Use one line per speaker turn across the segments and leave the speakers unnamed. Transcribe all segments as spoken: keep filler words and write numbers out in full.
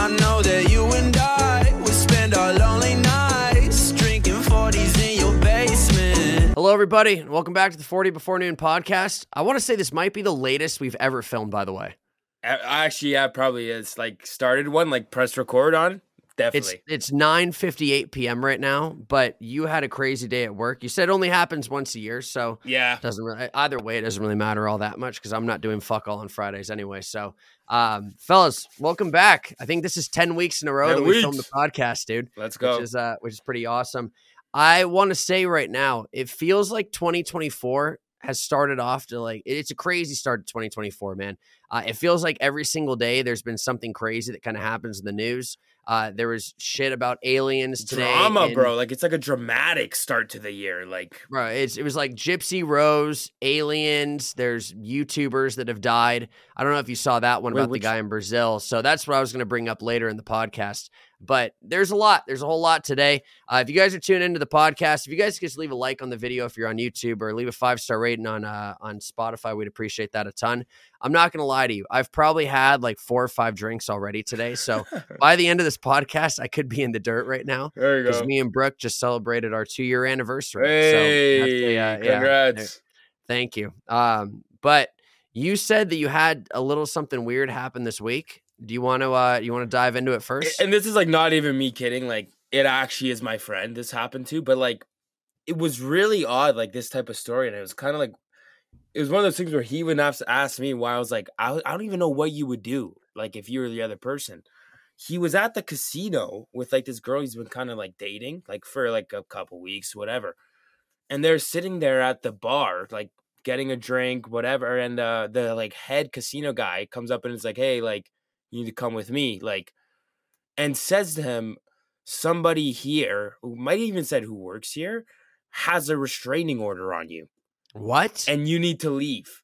I know that you and I will spend our lonely nights drinking forties in your basement.
Hello, everybody, and welcome back to the forty Before Noon podcast. I want to say this might be the latest we've ever filmed, by the way.
Actually, yeah, probably is. Like, started one, like, press record on. Definitely.
It's it's nine fifty-eight p.m. right now, but you had a crazy day at work. You said it only happens once a year, so
yeah,
doesn't really, either way, it doesn't really matter all that much because I'm not doing fuck all on Fridays anyway. So, um, fellas, welcome back. I think this is ten weeks in a row
ten
that
weeks.
we filmed the podcast, dude.
Let's go.
Which is, uh, which is pretty awesome. I want to say right now, it feels like twenty twenty-four has started off to like, it's a crazy start to twenty twenty-four, man. Uh, it feels like every single day there's been something crazy that kind of happens in the news. Uh, there was shit about aliens today.
Drama,
and,
bro. Like, it's like a dramatic start to the year. Like,
bro, it's, it was like Gypsy Rose, aliens. There's YouTubers that have died. I don't know if you saw that one
Wait,
about
which...
the guy in Brazil. So that's what I was going to bring up later in the podcast. But there's a lot. There's a whole lot today. Uh, if you guys are tuning into the podcast, if you guys could just leave a like on the video if you're on YouTube or leave a five-star rating on uh, on Spotify, we'd appreciate that a ton. I'm not going to lie to you. I've probably had like four or five drinks already today. So by the end of this podcast, I could be in the dirt right now.
There you go.
Because me and Brooke just celebrated our two-year anniversary.
Hey,
so a, uh,
congrats.
Yeah, thank you. Um, but you said that you had a little something weird happen this week. Do you want to uh, you want to dive into it first?
And this is like not even me kidding. Like, it actually is my friend this happened to. But like, it was really odd, like this type of story. And it was kind of like, it was one of those things where he would have to ask me why I was like, I, I don't even know what you would do. Like, if you were the other person. He was at the casino with like this girl he's been kind of like dating, like for like a couple weeks, whatever. And they're sitting there at the bar, like getting a drink, whatever. And uh, the like head casino guy comes up and is like, hey, like, you need to come with me. Like, and says to him, somebody here who might even said who works here has a restraining order on you.
What?
And you need to leave.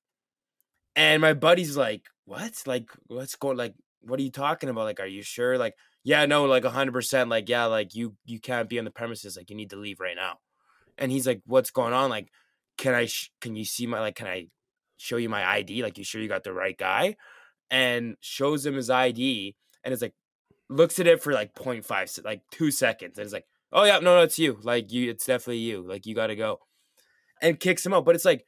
And my buddy's like, what? Like, what's going, like, what are you talking about? Like, are you sure? Like, yeah, no, like one hundred percent. Like, yeah, like you, you can't be on the premises. Like, you need to leave right now. And he's like, what's going on? Like, can I, sh- can you see my, like, can I show you my I D? Like, you sure you got the right guy? And shows him his I D and it's like, looks at it for like zero point five, like two seconds. And it's like, oh yeah, no, no, it's you. Like you, it's definitely you. Like you got to go. And kicks him out. But it's like,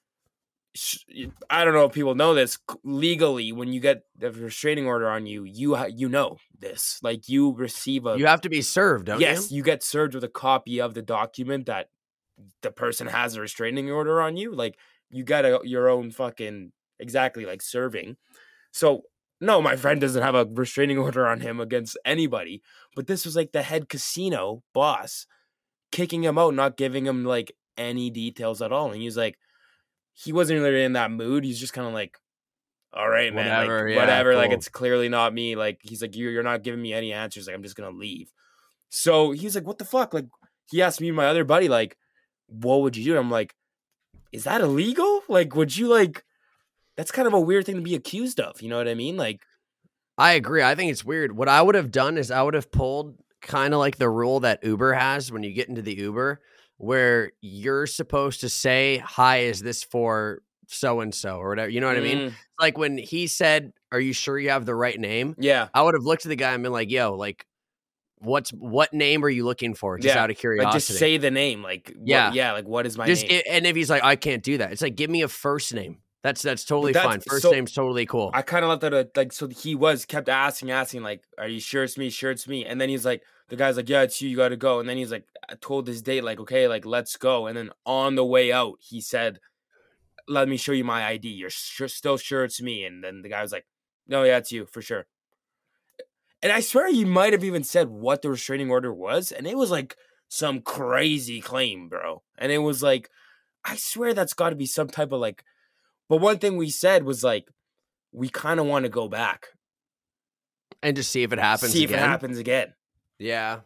I don't know if people know this legally. When you get the restraining order on you, you ha- you know this. Like you receive a.
You have to be served, don't
yes,
you?
Yes, you get served with a copy of the document that the person has a restraining order on you. Like you got a, your own fucking exactly like serving. So no, my friend doesn't have a restraining order on him against anybody. But this was like the head casino boss kicking him out, not giving him like any details at all. And he's like. He wasn't really in that mood. He's just kind of like, all right, man,
whatever,
like,
yeah,
whatever.
cool.
Like, it's clearly not me. Like, he's like, you, you're not giving me any answers. Like, I'm just going to leave. So he's like, what the fuck? Like, he asked me and my other buddy, like, what would you do? And I'm like, is that illegal? Like, would you like, that's kind of a weird thing to be accused of. You know what I mean? Like,
I agree. I think it's weird. What I would have done is I would have pulled kind of like the rule that Uber has when you get into the Uber, where you're supposed to say, hi, is this for so-and-so or whatever? You know what mm. I mean? Like when he said, are you sure you have the right name?
Yeah.
I would have looked at the guy and been like, yo, like, what's, what name are you looking for? Just
yeah.
out of curiosity.
Like just say the name. Like,
yeah.
What, yeah. Like, what is my
just,
name?
It, and if he's like, I can't do that. It's like, give me a first name. That's, that's totally
that's,
fine. First
so,
name's totally cool.
I kind of left that, like, so he was kept asking, asking, like, are you sure it's me? Sure it's me. And then he's like, the guy's like, yeah, it's you. You got to go. And then he's like, I told his date, like, okay, like, let's go. And then on the way out, he said, let me show you my I D. You're sure, still sure it's me. And then the guy was like, no, yeah, it's you for sure. And I swear he might have even said what the restraining order was. And it was like some crazy claim, bro. And it was like, I swear that's got to be some type of like, but one thing we said was like, we kind of want to go back.
And just see if it happens
See
again.
if it happens again.
Yeah.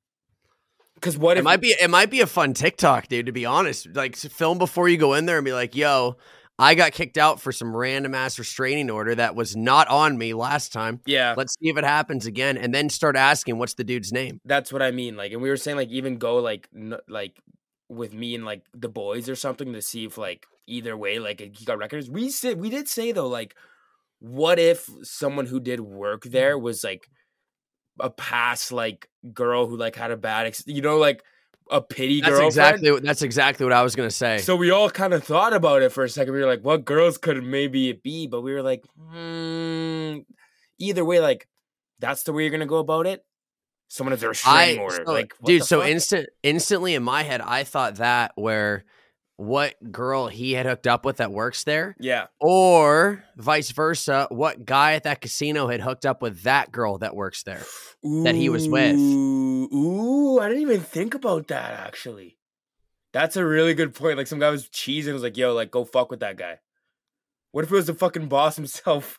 Because what
it
if
might be it might be a fun TikTok, dude, to be honest. Like film before you go in there and be like, yo, I got kicked out for some random ass restraining order that was not on me last time.
Yeah.
Let's see if it happens again. And then start asking what's the dude's name.
That's what I mean. Like, and we were saying like even go like n- like with me and like the boys or something to see if like either way, like he got records. We said we did say though, like, what if someone who did work there was like a past like girl who like had a bad, ex- you know, like a pity
That's
girlfriend.
exactly what that's exactly what I was gonna say.
So we all kind of thought about it for a second. We were like, what girls could maybe it be? But we were like, hmm, either way, like that's the way you're gonna go about it. Someone has a restraining
I
order.
so,
like, what
dude,
the
so
fuck?
instant instantly in my head, I thought that where what girl he had hooked up with that works there,
Yeah.
or vice versa, what guy at that casino had hooked up with that girl that works there. That he was with.
Ooh, ooh, I didn't even think about that actually. That's a really good point. Like some guy was cheesing and was like, yo, like go fuck with that guy. What if it was the fucking boss himself?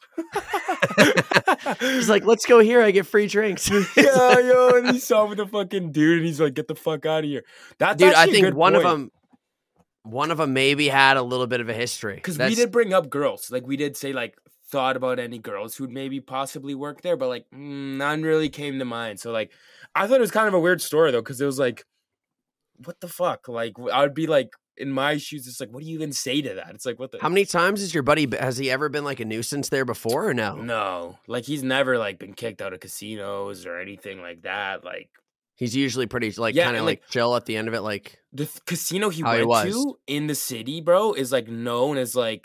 He's like, let's go here. I get free drinks.
yeah, yo, and he saw with the fucking dude, and he's like, "Get the fuck out of here, That's
dude." I
actually a
think
good
one
point.
of them, one of them maybe had a little bit of a history
because we
That's-
did bring up girls, like we did say, like thought about any girls who'd maybe possibly work there, but like mm, none really came to mind. So like, I thought it was kind of a weird story though, because it was like, what the fuck? Like, I would be like in my shoes. It's like, what do you even say to that? It's like, what the?
How many times has your buddy? Has he ever been like a nuisance there before or no?
No, like he's never like been kicked out of casinos or anything like that. Like.
He's usually pretty like
Yeah,
kind of
and,
like,
like-
chill at the end of it. Like
The th- casino he
How he
went
was.
to in the city, bro, is like known as like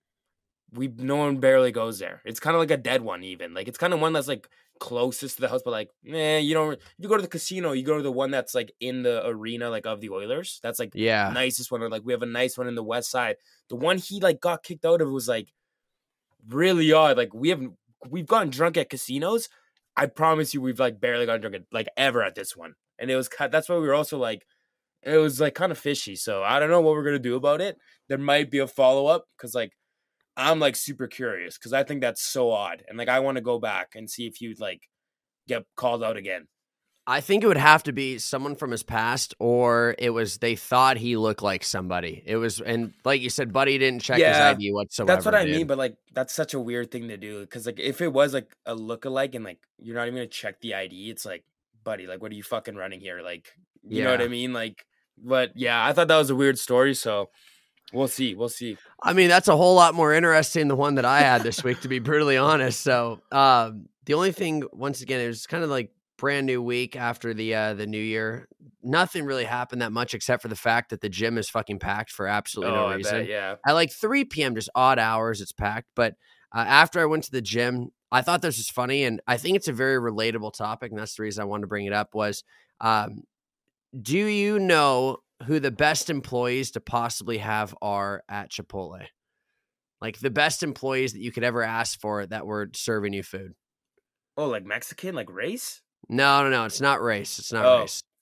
we no one barely goes there. It's kind of like a dead one, even like it's kind of one that's like closest to the house, but like, eh, you don't. If you go to the casino, you go to the one that's like in the arena, like of the Oilers. That's like
yeah,
nicest one. Or like we have a nice one in the West Side. The one he like got kicked out of was like really odd. Like we haven't we've gotten drunk at casinos. I promise you, we've like barely gotten drunk at, like ever at this one, and it was ki- that's why we were also like, it was like kind of fishy. So I don't know what we're gonna do about it. There might be a follow up because like I'm like super curious because I think that's so odd, and like I want to go back and see if you'd like get called out again.
I think it would have to be someone from his past, or it was they thought he looked like somebody. It was, and like you said, Buddy didn't check his
Yeah,
I D whatsoever.
That's what I
dude.
mean, but like that's such a weird thing to do because like if it was like a lookalike and like you're not even gonna check the I D, it's like, buddy, like what are you fucking running here? Like, you know what
Yeah.
I mean? Like, but yeah, I thought that was a weird story, so we'll see, we'll see.
I mean, that's a whole lot more interesting than the one that I had this week, to be brutally honest. So, um, the only thing, once again, it was kind of like brand new week after the uh, the new year. Nothing really happened that much except for the fact that the gym is fucking packed for absolutely
Oh,
no
I
reason.
bet, yeah.
At like three p.m., just odd hours, it's packed. But uh, after I went to the gym, I thought this was funny, and I think it's a very relatable topic, and that's the reason I wanted to bring it up was, um, do you know who the best employees to possibly have are at Chipotle? Like the best employees that you could ever ask for that were serving you food.
Oh, like Mexican, like race?
No, no, no. It's not race. It's not
Oh.
race.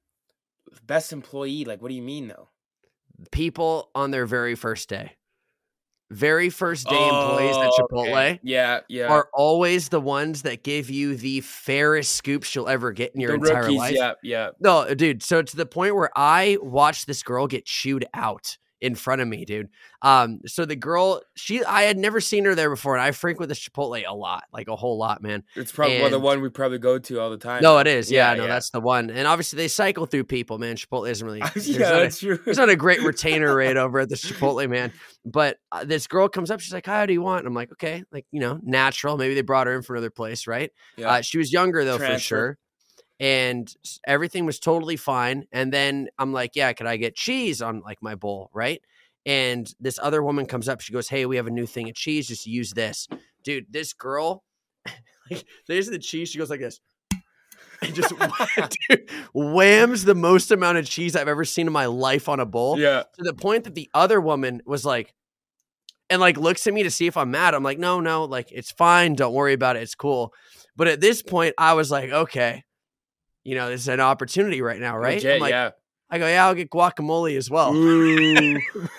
Best employee, like what do you mean though?
People on their very first day. Very first day employees at
Oh,
Chipotle
okay. Yeah, yeah.
are always the ones that give you the fairest scoops you'll ever get in your
the
entire
rookies,
life.
yeah, yeah.
No, dude. So to the point where I watched this girl get chewed out in front of me, dude. Um, so the girl, she, I had never seen her there before, and I frequent the Chipotle a lot, like a whole lot, man.
It's probably well, the
And-
one we probably go to all the time.
No, it is. Yeah,
Yeah,
no,
yeah.
that's the one. And obviously they cycle through people, man. Chipotle isn't really. there's
yeah,
not a-
that's true.
There's not a great retainer rate over at the Chipotle, man. But uh, this girl comes up. She's like, "Hi, what do you want?" And I'm like, "Okay, like, you know, natural. Maybe they brought her in from another place, right?"
Yeah.
Uh, she was younger, though, for
Transfer.
sure. And s- everything was totally fine. And then I'm like, "Yeah, could I get cheese on like my bowl?" Right. And this other woman comes up. She goes, "Hey, we have a new thing of cheese. Just use this." Dude, this girl, like, there's the cheese. She goes like this. And just dude, whams the most amount of cheese I've ever seen in my life on a bowl.
yeah.
To the point that the other woman was like, and like looks at me to see if I'm mad. I'm like, no, no, like it's fine. Don't worry about it. It's cool. But at this point, I was like, okay, you know, this is an opportunity right now, right?
Legit,
I'm like,
yeah.
I go, yeah, I'll get guacamole as well.
Ooh.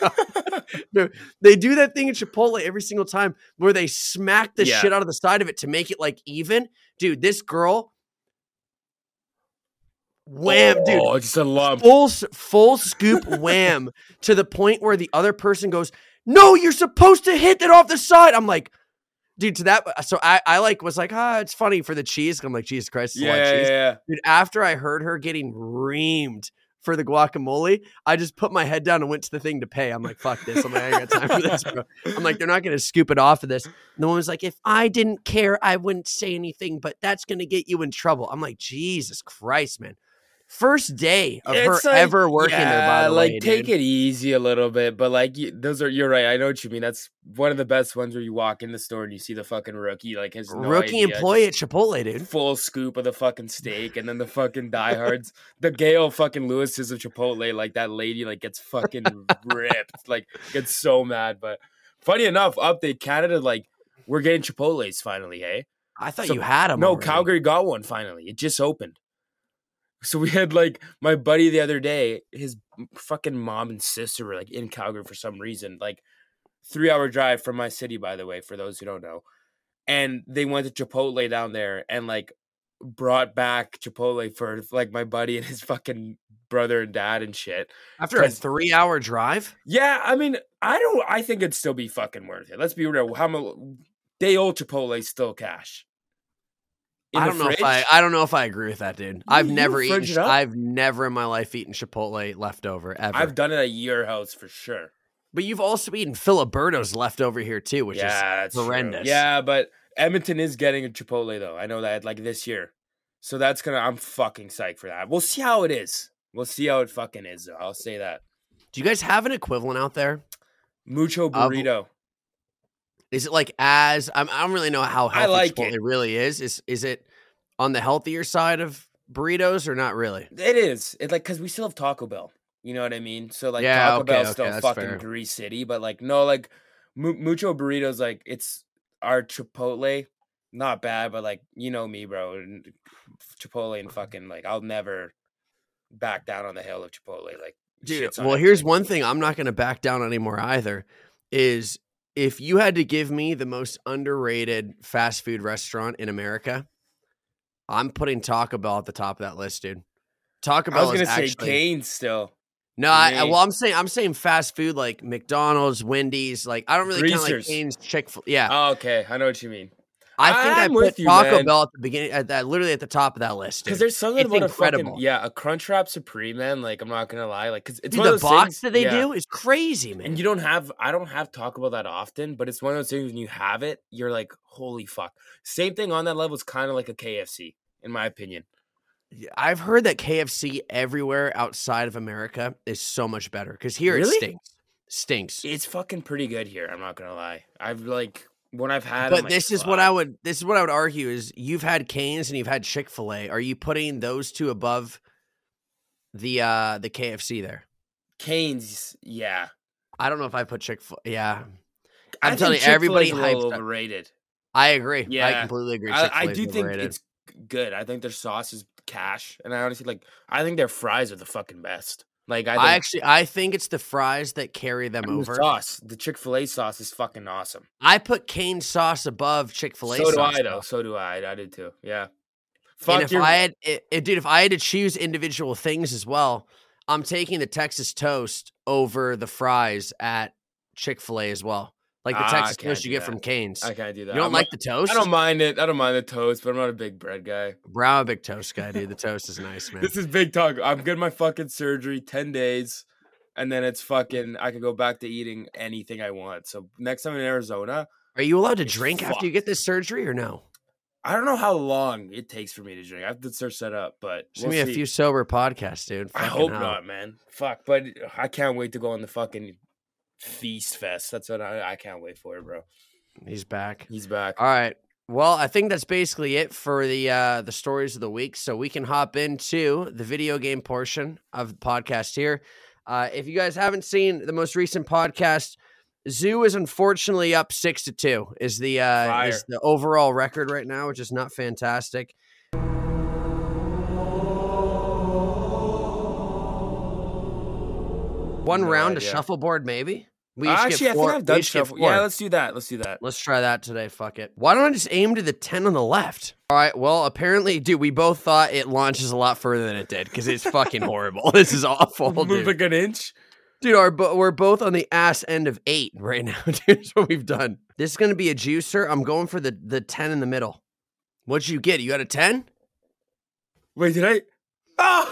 Dude, they do that thing at Chipotle every single time where they smack the
Yeah.
shit out of the side of it to make it like even. Dude, this girl, wham, dude.
Oh, just a lump.
Full s- full scoop wham to the point where the other person goes, "No, you're supposed to hit it off the side." I'm like, dude, to that. So I, I like was like, ah, it's funny for the cheese. I'm like, Jesus Christ, it's a
Yeah,
lot of
yeah,
cheese.
yeah.
Dude, after I heard her getting reamed for the guacamole, I just put my head down and went to the thing to pay. I'm like, fuck this. I'm like, I ain't got time for this, bro. I'm like, they're not going to scoop it off of this. And the woman was like, if I didn't care, I wouldn't say anything, but that's going to get you in trouble. I'm like, Jesus Christ, man. First day of
It's
her
like,
ever working
yeah,
there, by the
like
way,
take
dude.
it easy a little bit, but like you, those are you're right. I know what you mean. That's one of the best ones where you walk in the store and you see the fucking rookie like has no
Rookie
idea,
employee
just
at Chipotle, dude.
full scoop of the fucking steak, and then the fucking diehards, the Gail fucking Lewis's of Chipotle, like that lady like gets fucking ripped, like gets so mad. But funny enough, update Canada, like we're getting Chipotle's finally. Hey,
I thought
So-
you had them.
no,
already.
Calgary got one finally. It just opened. So we had like my buddy the other day, his fucking mom and sister were like in Calgary for some reason, like three hour drive from my city, by the way, for those who don't know. And they went to Chipotle down there and like brought back Chipotle for like my buddy and his fucking brother and dad and shit.
After a
'Cause-
three-hour drive?
Yeah, I mean, I don't, I think it'd still be fucking worth it. Let's be real. How much day old Chipotle still cash? In
I
the
don't know if
fridge?
I. I don't know if I agree with that, dude. I've
you
never eaten.
fridge it
ch-
up?
I've never in my life eaten Chipotle leftover ever.
I've done it at your house for sure.
But you've also eaten Filiberto's leftover here too, which
yeah,
is
that's true.
horrendous.
Yeah, but Edmonton is getting a Chipotle though. I know that like this year. So that's gonna I'm fucking psyched for that. We'll see how it is. We'll see how it fucking is though. I'll say that.
Do you guys have an equivalent out there?
Mucho
Of-
burrito.
Is it like as I'm, I don't really know how
I
healthy
like
Chipotle
it.
really is. Is is it on the healthier side of burritos or not really?
It is. It's like because we still have Taco Bell. You know what I mean? So like
Yeah,
Taco
okay,
Bell's
okay,
still
that's
fucking
fair.
Grease City, but like no, like mu- Mucho burritos, like it's our Chipotle. Not bad, but like you know me, bro. and Chipotle and fucking like I'll never back down on the hill of Chipotle. Like
Dude,
shit's on
well, here's
everything.
one thing I'm not going to back down anymore either. Is if you had to give me the most underrated fast food restaurant in America, I'm putting Taco Bell at the top of that list, dude. Taco
I was
Bell
gonna
is
say
actually
Cane's still.
no.
for
I, I-
me.
well, I'm saying I'm saying fast food like McDonald's, Wendy's. Like I don't really count like
Greasers.
Cane's, Chick-fil. Yeah,
Oh, okay, I know what you mean.
I think I
I'm
put
with you,
Taco
man.
Bell at the beginning, at that literally at the top of that list.
Because
Dude.
there's something
It's
about a
incredible.
fucking yeah, a Crunchwrap Supreme, man. Like I'm not gonna lie, like because it's
Dude,
one
the
of those
box
things,
that they
yeah.
do is crazy, man.
And you don't have, I don't have Taco Bell that often, but it's one of those things when you have it, you're like, holy fuck. Same thing on that level is kind of like a K F C, in my opinion.
I've heard that K F C everywhere outside of America is so much better because here
Really?
it stinks. Stinks.
It's fucking pretty good here. I'm not gonna lie. I've like when I've had,
But
I'm like,
this is what I
"Fuck."
would this is what I would argue is you've had Cane's and you've had Chick-fil-A. Are you putting those two above the uh the K F C there?
Cane's, yeah.
I don't know if I put Chick-fil Yeah.
I
I'm
think
telling you,
Chick-fil-A's
everybody
a little
hypes up-
overrated.
I agree. I
Yeah.
completely agree.
I, I
Chick-fil-A is
do think
overrated.
it's good. I think their sauce is cash, and I honestly like. I think their fries are the fucking best. Like I, think,
I actually I think it's the fries that carry them
and the
over.
sauce, the Chick-fil-A sauce is fucking awesome.
I put Cane sauce above Chick-fil-A
So do
sauce.
I though.
though.
So do I. I did too. Yeah.
And
Fuck
if
your.
I had, it, it, dude, if I had to choose individual things as well, I'm taking the Texas toast over the fries at Chick-fil-A as well. Like the
Ah, I
Texas
can't
toast you
do
get
that.
from Cane's.
I can't do that.
You don't
I'm
like
not-
the toast?
I don't mind it. I don't mind the toast, but I'm not a big bread guy.
Bro, I'm a big toast guy, dude. The toast is nice, man.
This is big talk. I'm getting my fucking surgery ten days, and then it's fucking. I can go back to eating anything I want. So next time in Arizona,
Are you allowed to
It's
drink after you get this surgery or no?
I don't know how long it takes for me to drink. I have to search that up, but
Just
we'll
me a
see.
few sober podcasts, dude.
I
Fucking
hope
hell.
not, man. Fuck, but I can't wait to go on the fucking feast fest. That's what I, I can't wait for, bro.
He's back.
He's back.
All right. Well, I think that's basically it for the uh, the stories of the week. So we can hop into the video game portion of the podcast here. Uh, if you guys haven't seen the most recent podcast, Zoo is unfortunately up six to two. Is the uh,
Fire.
is the overall record right now, which is not fantastic. One
No
round
idea.
of shuffleboard, maybe. We each
Actually,
get
I
four.
think I've
we
done
each get
shuffle.
four.
Yeah, let's do that. Let's do that.
Let's try that today. Fuck it. Why don't I just aim to the ten on the left? All right. Well, apparently, dude, we both thought it launches a lot further than it did because it's fucking horrible. This is awful,
Move
dude.
like an inch.
Dude, our, bo- we're both on the ass end of eight right now. Dude, that's what we've done. This is going to be a juicer. I'm going for the, the ten in the middle. What'd you get? You got a ten?
Wait, did I? Oh,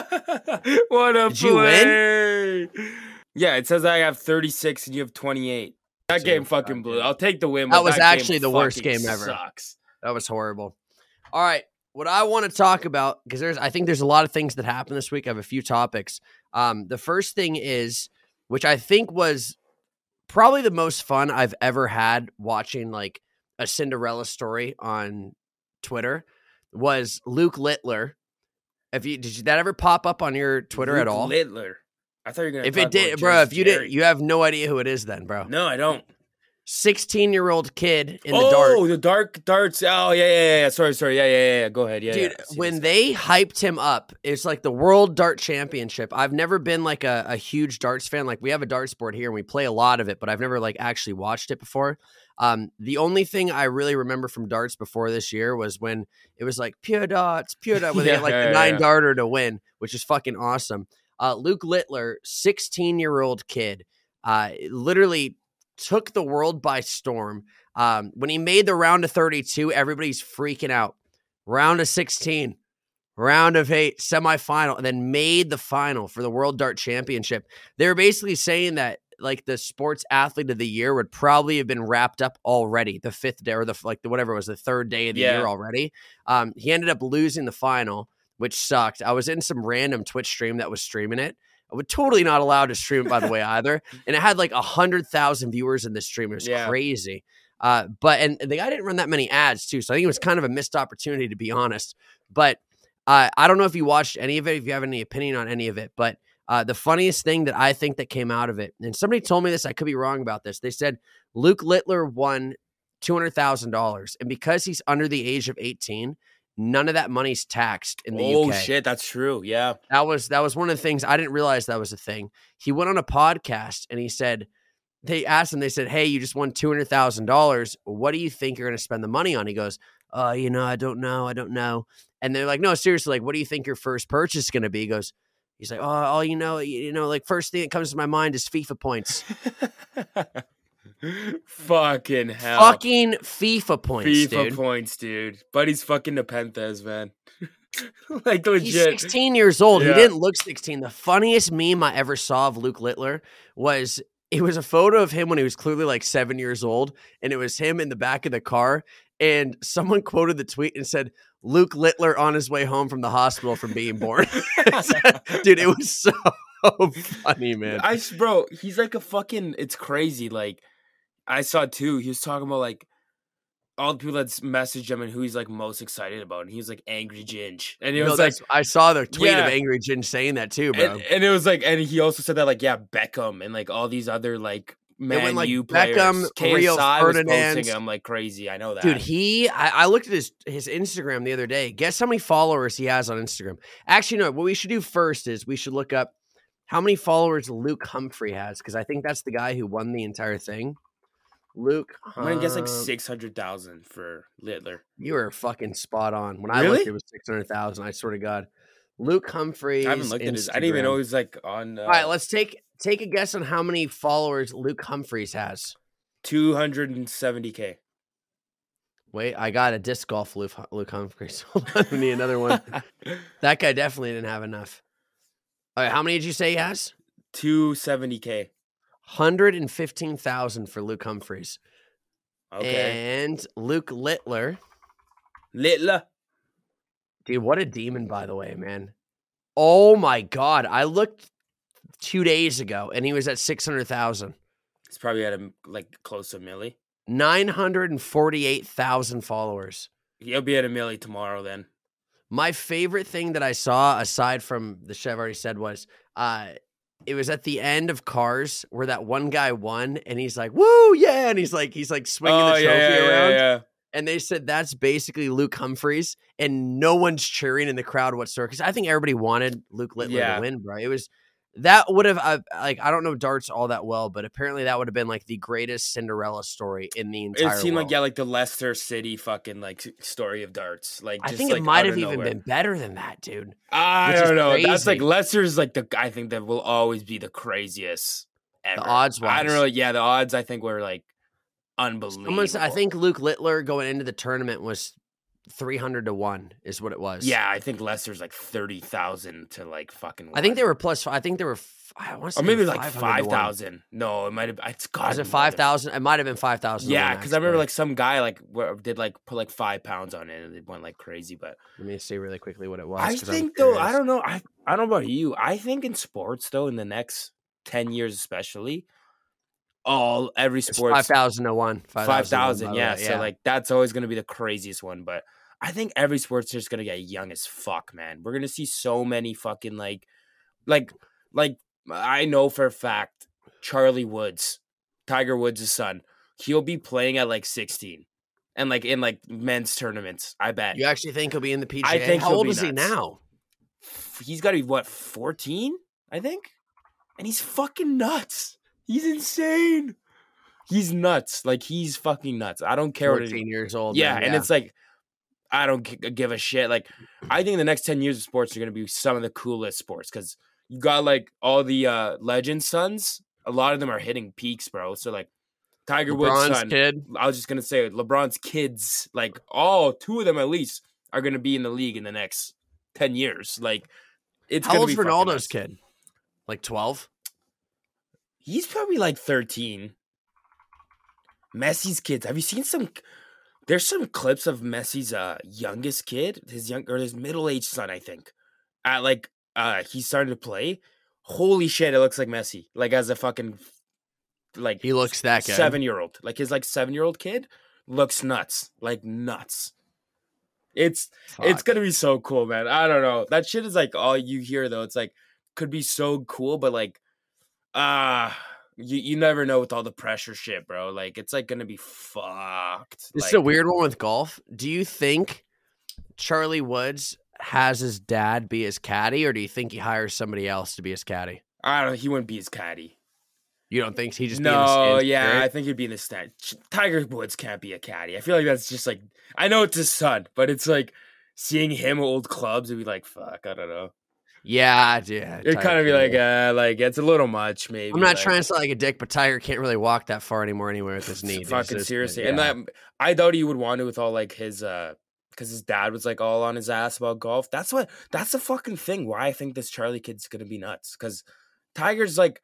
What a
Did you
play. Yeah, it says I have thirty-six and you have twenty-eight. That
Dude,
game fucking blew. I'll take the win.
That
but
was
that
actually
game
the worst
fucking
game ever.
Sucks.
That was horrible. All right. What I want to talk about, because there's, I think there's a lot of things that happened this week. I have a few topics. Um, the first thing is, which I think was probably the most fun I've ever had watching like a Cinderella story on Twitter, was Luke Littler. If you did you, that ever pop up on your Twitter
Luke
at all?
Littler. I thought you were gonna.
If
talk
it did,
about
bro,
Jersey
if you
Jerry.
did, you have no idea who it is, then, bro.
No, I don't.
sixteen-year-old kid in the
oh,
dark.
the dark darts. Oh, yeah, yeah, yeah. Sorry, sorry. Yeah, yeah, yeah. yeah. Go ahead. Yeah,
Dude,
yeah. See
when
this.
they hyped him up, it's like the World Dart Championship. I've never been like a, a huge darts fan. Like we have a darts board here and we play a lot of it, but I've never like actually watched it before. Um, the only thing I really remember from darts before this year was when it was like pure darts, pure darts, where they
Yeah,
had like
yeah,
the nine
yeah.
darter to win, which is fucking awesome. Uh, Luke Littler, sixteen-year-old kid, uh, literally took the world by storm. Um, when he made the round of thirty-two, everybody's freaking out. Round of sixteen, round of eight, semifinal, and then made the final for the World Dart Championship. They were basically saying that like the sports athlete of the year would probably have been wrapped up already the fifth day or the like the whatever it was the third day of the
Yeah.
year already. Um, he ended up losing the final, which sucked. I was in some random Twitch stream that was streaming it. I was totally not allowed to stream it, by the way, either. And it had like a hundred thousand viewers in the stream. It was
Yeah.
crazy. Uh, but and the guy didn't run that many ads too, so I think it was kind of a missed opportunity, to be honest. But uh, I don't know if you watched any of it, if you have any opinion on any of it. But uh, the funniest thing that I think that came out of it, and somebody told me this, I could be wrong about this. They said Luke Littler won two hundred thousand dollars, and because he's under the age of eighteen, none of that money's taxed in the
Oh
U K.
shit, that's true. Yeah.
That was that was one of the things I didn't realize that was a thing. He went on a podcast and he said, they asked him, they said, "Hey, you just won two hundred thousand dollars. What do you think you're going to spend the money on?" He goes, "Uh, you know, I don't know. I don't know." And they're like, "No, seriously, like, what do you think your first purchase is going to be?" He goes, he's like, "Oh, all you know, you, you know, like first thing that comes to my mind is FIFA points."
Fucking hell.
Fucking FIFA points,
FIFA
dude.
points, dude. Buddy's fucking Nepenthes, man. Like
He's
legit.
sixteen years old.
Yeah.
He didn't look sixteen. The funniest meme I ever saw of Luke Littler was it was a photo of him when he was clearly like seven years old, and it was him in the back of the car. And someone quoted the tweet and said, "Luke Littler on his way home from the hospital from being born." Dude, it was so funny, man.
I bro, he's like a fucking. It's crazy. Like I saw too. He was talking about like all the people that's messaged him and who he's like most excited about, and he was like Angry Ginge, and it
No,
was like,
that's- I saw the tweet
Yeah.
of Angry Jin saying that too, bro.
and, and it was like, and he also said that like yeah, Beckham and like all these other like Man
went, like,
U
Beckham,
players. K S I
Rio
was
Ferdinand.
posting him like crazy. I know that,
Dude, he, I, I looked at his, his Instagram the other day. Guess how many followers he has on Instagram? Actually, no, what we should do first is we should look up how many followers Luke Humphrey has, because I think that's the guy who won the entire thing. Luke,
I'm gonna guess like
Hum-
six hundred thousand for Littler.
You were fucking spot on. When I
Really?
looked, it was six hundred thousand. I swear to God. Luke Humphrey.
I haven't looked at his. I didn't even know he was like on. Uh,
All right, let's take take a guess on how many followers Luke Humphreys has.
two hundred seventy k.
Wait, I got a disc golf Luke, Luke Humphreys. Hold on, we need another one. That guy definitely didn't have enough. All right, how many did you say he has?
two seventy k.
one hundred fifteen thousand for Luke Humphreys.
Okay.
And Luke Littler.
Littler.
Dude, what a demon, by the way, man. Oh, my God. I looked two days ago, and he was at six hundred thousand.
He's probably at a, like close to a milli.
nine hundred forty-eight thousand followers.
He'll be at a milli tomorrow then.
My favorite thing that I saw, aside from the shit I've already said, was uh, it was at the end of Cars where that one guy won, and he's like, "Woo, yeah!" And he's like, he's like swinging the trophy
Oh, yeah, yeah,
around.
yeah, yeah.
And they said that's basically Luke Humphreys, and no one's cheering in the crowd whatsoever because I think everybody wanted Luke Littler
Yeah.
to win, bro. It was that would have uh, like I don't know darts all that well, but apparently that would have been like the greatest Cinderella story in the entire.
It seemed
world.
like yeah, like the Leicester City fucking like story of darts. Like
I
just,
think
like,
it might
out
have
of
even
nowhere.
been better than that, dude.
I
which is
don't know. That's like
crazy.
Leicester's like the I think that will always be the craziest ever.
odds
I don't
wise.
know. Yeah, the odds I think were like unbelievable.
Someone said, I think Luke Littler going into the tournament was three hundred to one is what it was.
Yeah, I think Leicester's like thirty thousand to like fucking.
I think
one.
they were plus. I think they were. I want to say
or maybe like
five hundred to
five
one.
thousand. No, it might have. It's got.
Was it five thousand? It might have been five thousand.
Yeah, because I remember like some guy like where, did like put like five pounds on it and it went like crazy. But
let me see really quickly what it was.
I think though, I don't know. I I don't know about you. I think in sports though, in the next ten years especially, all every sports
five thousand to one.
Five thousand. Yeah,
yeah.
So like that's always going to be the craziest one. But I think every sport's just going to get young as fuck, man. We're going to see so many fucking like, like, like. I know for a fact Charlie Woods, Tiger Woods' son, he'll be playing at like sixteen and like in like men's tournaments. I bet.
You actually think he'll be in the P G A?
I think
How
he'll
old
be
is he
nuts.
now?
He's got to be what, fourteen? I think. And he's fucking nuts. He's insane. He's nuts. Like he's fucking nuts. I don't care what it is.
fourteen years old.
Yeah,
then,
and
yeah.
it's like I don't g- give a shit. Like I think the next ten years of sports are going to be some of the coolest sports because you got like all the uh, legend sons. A lot of them are hitting peaks, bro. So like Tiger Woods'
LeBron's
son.
kid.
I was just gonna say LeBron's kids. Like all two of them at least are going to be in the league in the next ten years. Like it's
How
gonna
old's
be fucking
Ronaldo's
nuts.
kid? Like twelve?
He's probably like thirteen. Messi's kids. Have you seen some? There's some clips of Messi's uh youngest kid, his young or his middle aged son, I think. At like uh he's starting to play. Holy shit, it looks like Messi. Like as a fucking like
He looks that good.
seven year old. Like his like seven year old kid looks nuts. Like nuts. It's it's
Fuck.
gonna be so cool, man. I don't know. That shit is like all you hear though. It's like could be so cool, but like ah. You you never know with all the pressure shit, bro. Like it's like gonna be fucked.
This
like,
is a weird one with golf. Do you think Charlie Woods has his dad be his caddy, or do you think he hires somebody else to be his caddy?
I don't know. He wouldn't be his caddy.
You don't think he just be in the
No,
stands,
yeah,
right?
I think he'd be in the stand. Tiger Woods can't be a caddy. I feel like that's just like I know it's his son, but it's like seeing him hold clubs and be like, fuck, I don't know.
Yeah, yeah.
It'd kind of be like, uh, like it's a little much, maybe.
I'm not
like,
trying to sound like a dick, but Tiger can't really walk that far anymore anyway with his knee. He's
fucking
just-
seriously.
yeah.
And that I doubt he would want to with all like his uh because his dad was like all on his ass about golf. That's what that's the fucking thing why I think this Charlie kid's gonna be nuts. Cause Tiger's like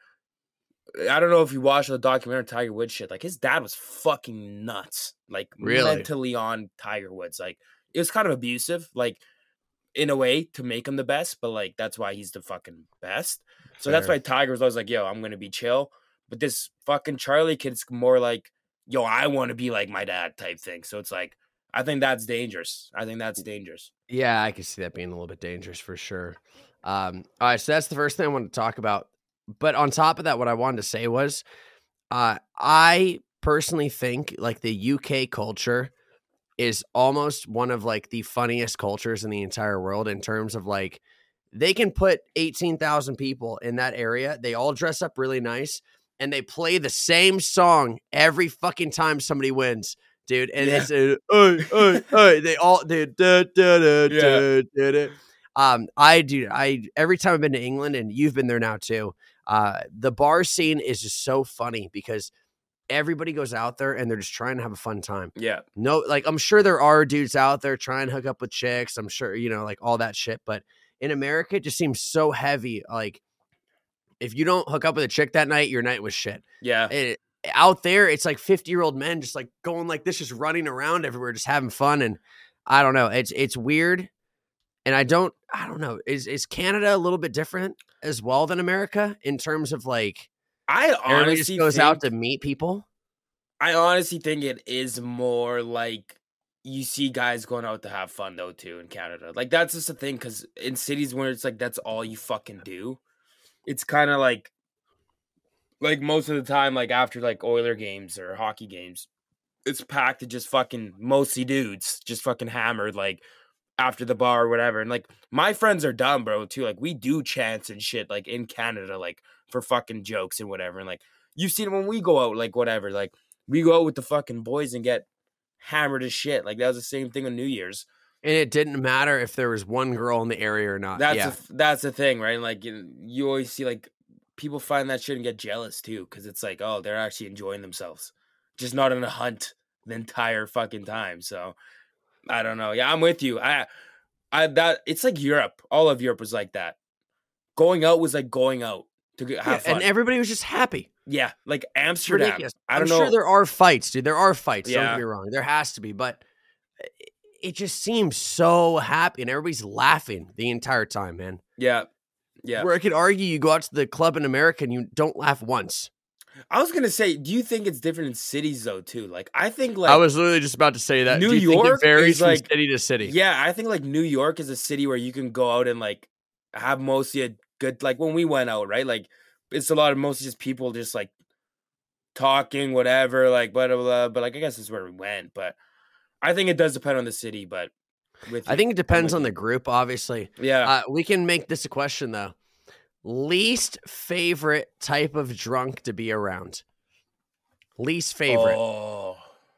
I don't know if you watched the documentary Tiger Woods shit. Like his dad was fucking nuts. Like
Really?
mentally on Tiger Woods. Like it was kind of abusive, like in a way to make him the best, but like that's why he's the fucking best. So that's
Fair.
why Tiger was always like, yo, I'm gonna be chill. But this fucking Charlie kid's more like, yo, I want to be like my dad type thing. So it's like, I think that's dangerous. I think that's dangerous.
Yeah, I can see that being a little bit dangerous for sure. Um, all right, so that's the first thing I wanted to talk about. But on top of that, what I wanted to say was, uh, I personally think like the U K culture is almost one of like the funniest cultures in the entire world in terms of like they can put eighteen thousand people in that area. They all dress up really nice and they play the same song every fucking time somebody wins, dude. And
Yeah.
it's uh, uh, uh, uh, they all do da, da, da,
Yeah.
da, da, da. Um, I do. I every time I've been to England, and you've been there now too. Uh, the bar scene is just so funny because everybody goes out there and they're just trying to have a fun time.
Yeah.
No, like I'm sure there are dudes out there trying to hook up with chicks. I'm sure, you know, like all that shit. But in America, it just seems so heavy. Like if you don't hook up with a chick that night, your night was shit.
Yeah.
It, out there, it's like fifty year old men just like going like this, just running around everywhere, just having fun. And I don't know. It's, it's weird. And I don't, I don't know. Is, is Canada a little bit different as well than America in terms of like,
I
everybody
honestly
just goes
think,
out to meet people?
I honestly think it is more like you see guys going out to have fun though too in Canada. Like that's just the thing because in cities where it's like that's all you fucking do, it's kind of like like most of the time like after like Oiler games or hockey games, it's packed to just fucking mostly dudes just fucking hammered like after the bar or whatever. And like my friends are dumb, bro, too. Like we do chants and shit like in Canada like for fucking jokes and whatever. And like you've seen it when we go out like whatever like. We go out with the fucking boys and get hammered as shit. Like that was the same thing on New Year's.
And it didn't matter if there was one girl in the area or not.
That's
yeah.
the, that's the thing, right? And like you, you always see like people find that shit and get jealous too, because it's like, oh, they're actually enjoying themselves, just not on a hunt the entire fucking time. So I don't know. Yeah, I'm with you. I, I that it's like Europe. All of Europe was like that. Going out was like going out to get, have
Yeah,
fun.
and everybody was just happy.
Yeah, like
It's
Amsterdam.
ridiculous.
I
I'm
don't know.
sure there are fights, dude. There are fights. Don't
Yeah.
get me wrong. There has to be, but it- it just seems so happy, and everybody's laughing the entire time, man.
Yeah, yeah.
Where I could argue, you go out to the club in America and you don't laugh once.
I was gonna say, do you think it's different in cities though too? Like, I think like
I was literally just about to say that.
New
Do you think
York
it varies
is
from
like-
city to city?
Yeah, I think like New York is a city where you can go out and like have mostly a good like when we went out, right? Like it's a lot of mostly just people just like talking, whatever, like blah blah blah. But like I guess that's where we went. But I think it does depend on the city. But with
I
you,
think it depends
with
on
you.
the group, obviously.
yeah.
Uh, we can make this a question though. Least favorite type of drunk to be around. Least favorite.
Oh,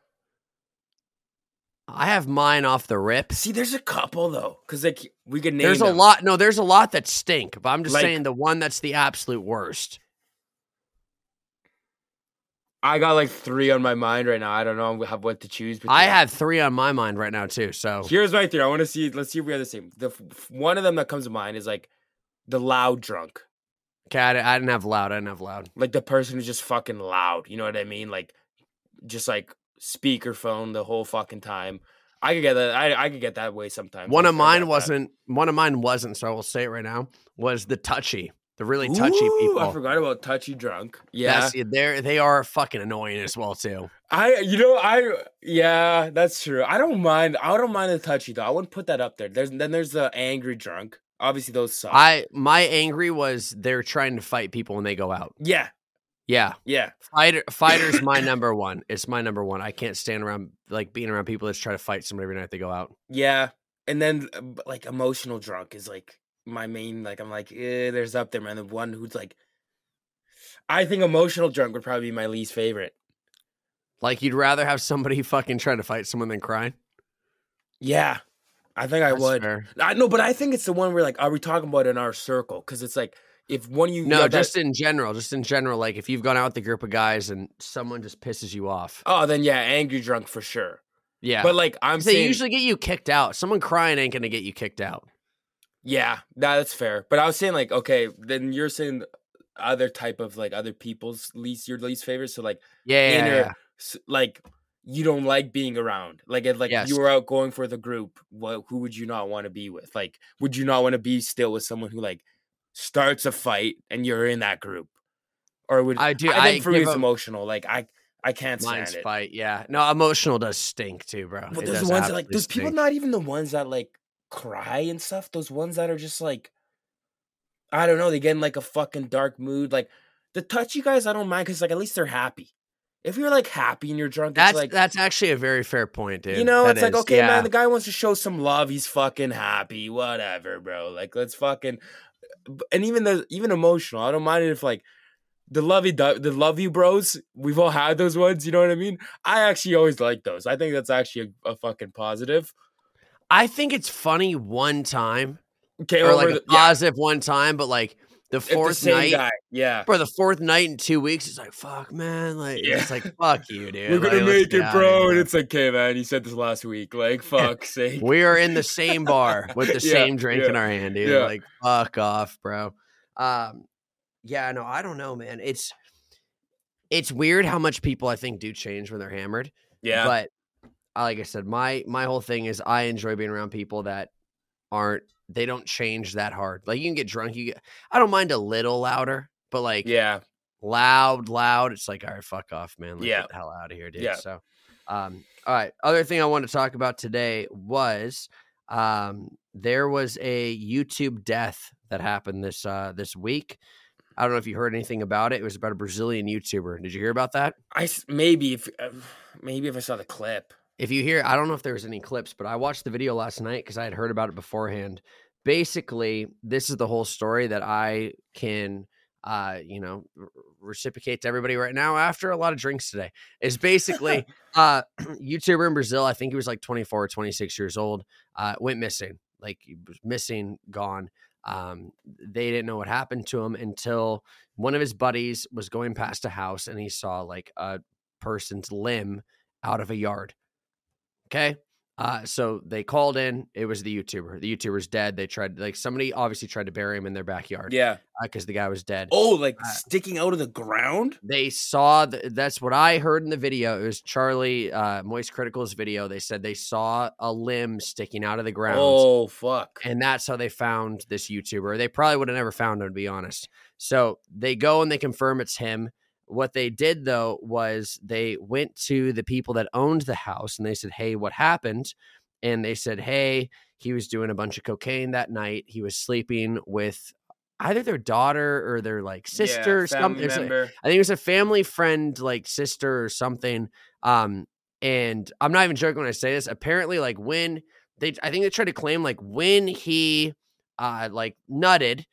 I have mine off the rip.
see, there's a couple though, because like we could name.
There's a
them.
lot. No, there's a lot that stink. But I'm just
Like-
saying the one that's the absolute worst.
I got like three on my mind right now. I don't know how- what to choose. Between.
I have three on my mind right now too. So
Here's my theory. I want to see. Let's see if we have the same. The f- one of them that comes to mind is like the loud drunk,
okay, I, di- I didn't have loud. I didn't have loud.
like the person who's just fucking loud. You know what I mean? Like, just like speakerphone the whole fucking time. I could get that. I I could get that way sometimes.
One
I-
of
I
mine
get that.
wasn't. One of mine wasn't. So I will say it right now. Was the touchy, the really touchy
Ooh,
people.
I forgot about touchy drunk. Yeah,
That's, they're they are fucking annoying as well too.
I you know I yeah that's true. I don't mind. I don't mind the touchy though. I wouldn't put that up there. There's then there's the angry drunk. Obviously those suck.
I my angry was they're trying to fight people when they go out.
yeah
Yeah,
yeah
fighter fighter's my number one. It's my number one. I can't stand around like being around people that try to fight somebody every night they go out.
yeah. And then uh, b- like emotional drunk is like my main. Like I'm like eh, there's up there man. The one who's like, I think emotional drunk would probably be my least favorite.
Like you'd rather have somebody fucking trying to fight someone than crying.
Yeah, I think I
That's
would.
fair.
I know, but I think it's the one where like, are we talking about in our circle? Because it's like if one of you
No,
got that-
just in general. Just in general. Like if you've gone out with a group of guys and someone just pisses you off.
oh then yeah, angry drunk for sure.
Yeah,
But like I'm
they
saying,
usually get you kicked out. Someone crying ain't gonna get you kicked out.
yeah, nah, that's fair. But I was saying like, okay, then you're saying other type of like other people's least your least favorite. So like
Yeah, yeah,
inner,
yeah.
s- like you don't like being around. Like if like
Yes.
you were out going for the group, what who would you not want to be with? Like would you not want to be still with someone who like starts a fight and you're in that group? Or would
I do.
I
I
think for me
give
it's
a-
emotional. Like I I can't stand
Mine's
it.
fight. Yeah, no, emotional does stink too, bro.
But
It
there's
does
the ones that like
absolutely
there's people
stink.
not even the ones that like cry and stuff. Those ones that are just like I don't know, they get in like a fucking dark mood. Like the touchy guys I don't mind because like at least they're happy. If you're like happy and you're drunk,
That's
it's like
that's actually a very fair point, dude.
you know,
That
it's like
is,
okay,
yeah.
man, the guy wants to show some love, he's fucking happy, whatever, bro. Like let's fucking and even the even emotional. I don't mind it if like the lovey the love you bros, we've all had those ones, you know what I mean? I actually always like those. I think that's actually a, a fucking positive.
I think it's funny one time
Okay,
or
over
like a
the- yeah,
positive one time, but like the
if the
fourth
same
night,
guy, yeah.
bro, the fourth night in two weeks, it's like fuck, man. Like
Yeah.
it's like fuck you, dude.
We're
Like,
gonna
let's
make
get
it,
outta
bro.
here.
And it's like, okay, man, you said this last week. Like, fuck's sake.
We are in the same bar with the
Yeah,
same drink in
yeah,
our hand, dude.
yeah.
Like fuck off, bro. Um, yeah, no, I don't know, man. It's it's weird how much people I think do change when they're hammered.
Yeah.
But uh, like I said, my my whole thing is I enjoy being around people that aren't they don't change that hard. Like you can get drunk, you get I don't mind a little louder, but like
yeah.
loud, loud, it's like, all right, fuck off, man. Like,
Yeah.
get the hell out of here, dude.
Yeah.
So um, all right. Other thing I want to talk about today was um there was a YouTube death that happened this uh this week. I don't know if you heard anything about it. It was about a Brazilian YouTuber. Did you hear about that?
I s- maybe if uh, maybe if I saw the clip.
If you hear, I don't know if there was any clips, but I watched the video last night because I had heard about it beforehand. Basically, this is the whole story that I can, uh, you know, r- reciprocate to everybody right now after a lot of drinks today. Is basically, uh, YouTuber in Brazil. I think he was like twenty-four or twenty-six years old. Uh, went missing, like he was missing, gone. Um, they didn't know what happened to him until one of his buddies was going past a house and he saw like a person's limb out of a yard. Okay. Uh, so they called in. It was the YouTuber. The YouTuber's dead. They tried, like, somebody obviously tried to bury him in their backyard.
Yeah.
Because the guy was dead.
Oh, like
Uh,
sticking out of the ground?
They saw, the, that's what I heard in the video. It was Charlie, uh, Moist Critical's video. They said they saw a limb sticking out of the ground.
Oh, fuck.
And that's how they found this YouTuber. They probably would have never found him, to be honest. So they go and they confirm it's him. What they did, though, was they went to the people that owned the house and they said, hey, what happened? And they said, hey, he was doing a bunch of cocaine that night. He was sleeping with either their daughter or their like sister
Yeah,
or something.
family member.
I think it was a family friend, like sister or something. Um, and I'm not even joking when I say this. Apparently, like when they, I think they tried to claim like when he, uh, like nutted,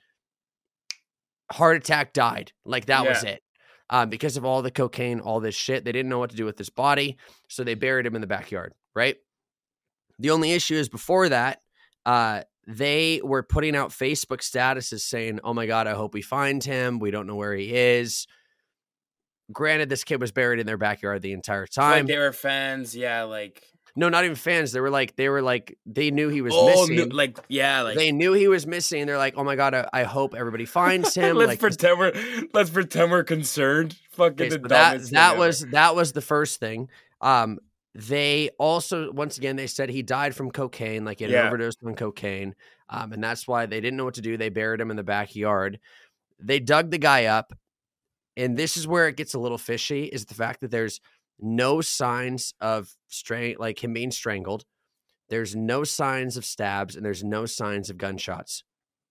heart attack, died. Like that was
Yeah.
it. Um, because of all the cocaine, all this shit, they didn't know what to do with his body, so they buried him in the backyard. Right. The only issue is before that, uh, they were putting out Facebook statuses saying, oh my God, I hope we find him. We don't know where he is. Granted, this kid was buried in their backyard the entire
It's like
time.
they were fans. Yeah, like.
No, not even fans. They were like, they were like, they knew he was
Oh,
missing.
no, like, yeah, like.
They knew he was missing. They're like, oh my God, I, I hope everybody finds him.
let's
like,
pretend we're let's pretend we're concerned. Fucking
okay,
the
so that
dumbest thing
that
ever.
was that was the first thing. Um, they also, once again, they said he died from cocaine, like he had
Yeah.
overdosed on cocaine. Um, and that's why they didn't know what to do. They buried him in the backyard. They dug the guy up. And this is where it gets a little fishy, is the fact that there's no signs of strang- like him being strangled. There's no signs of stabs, and there's no signs of gunshots.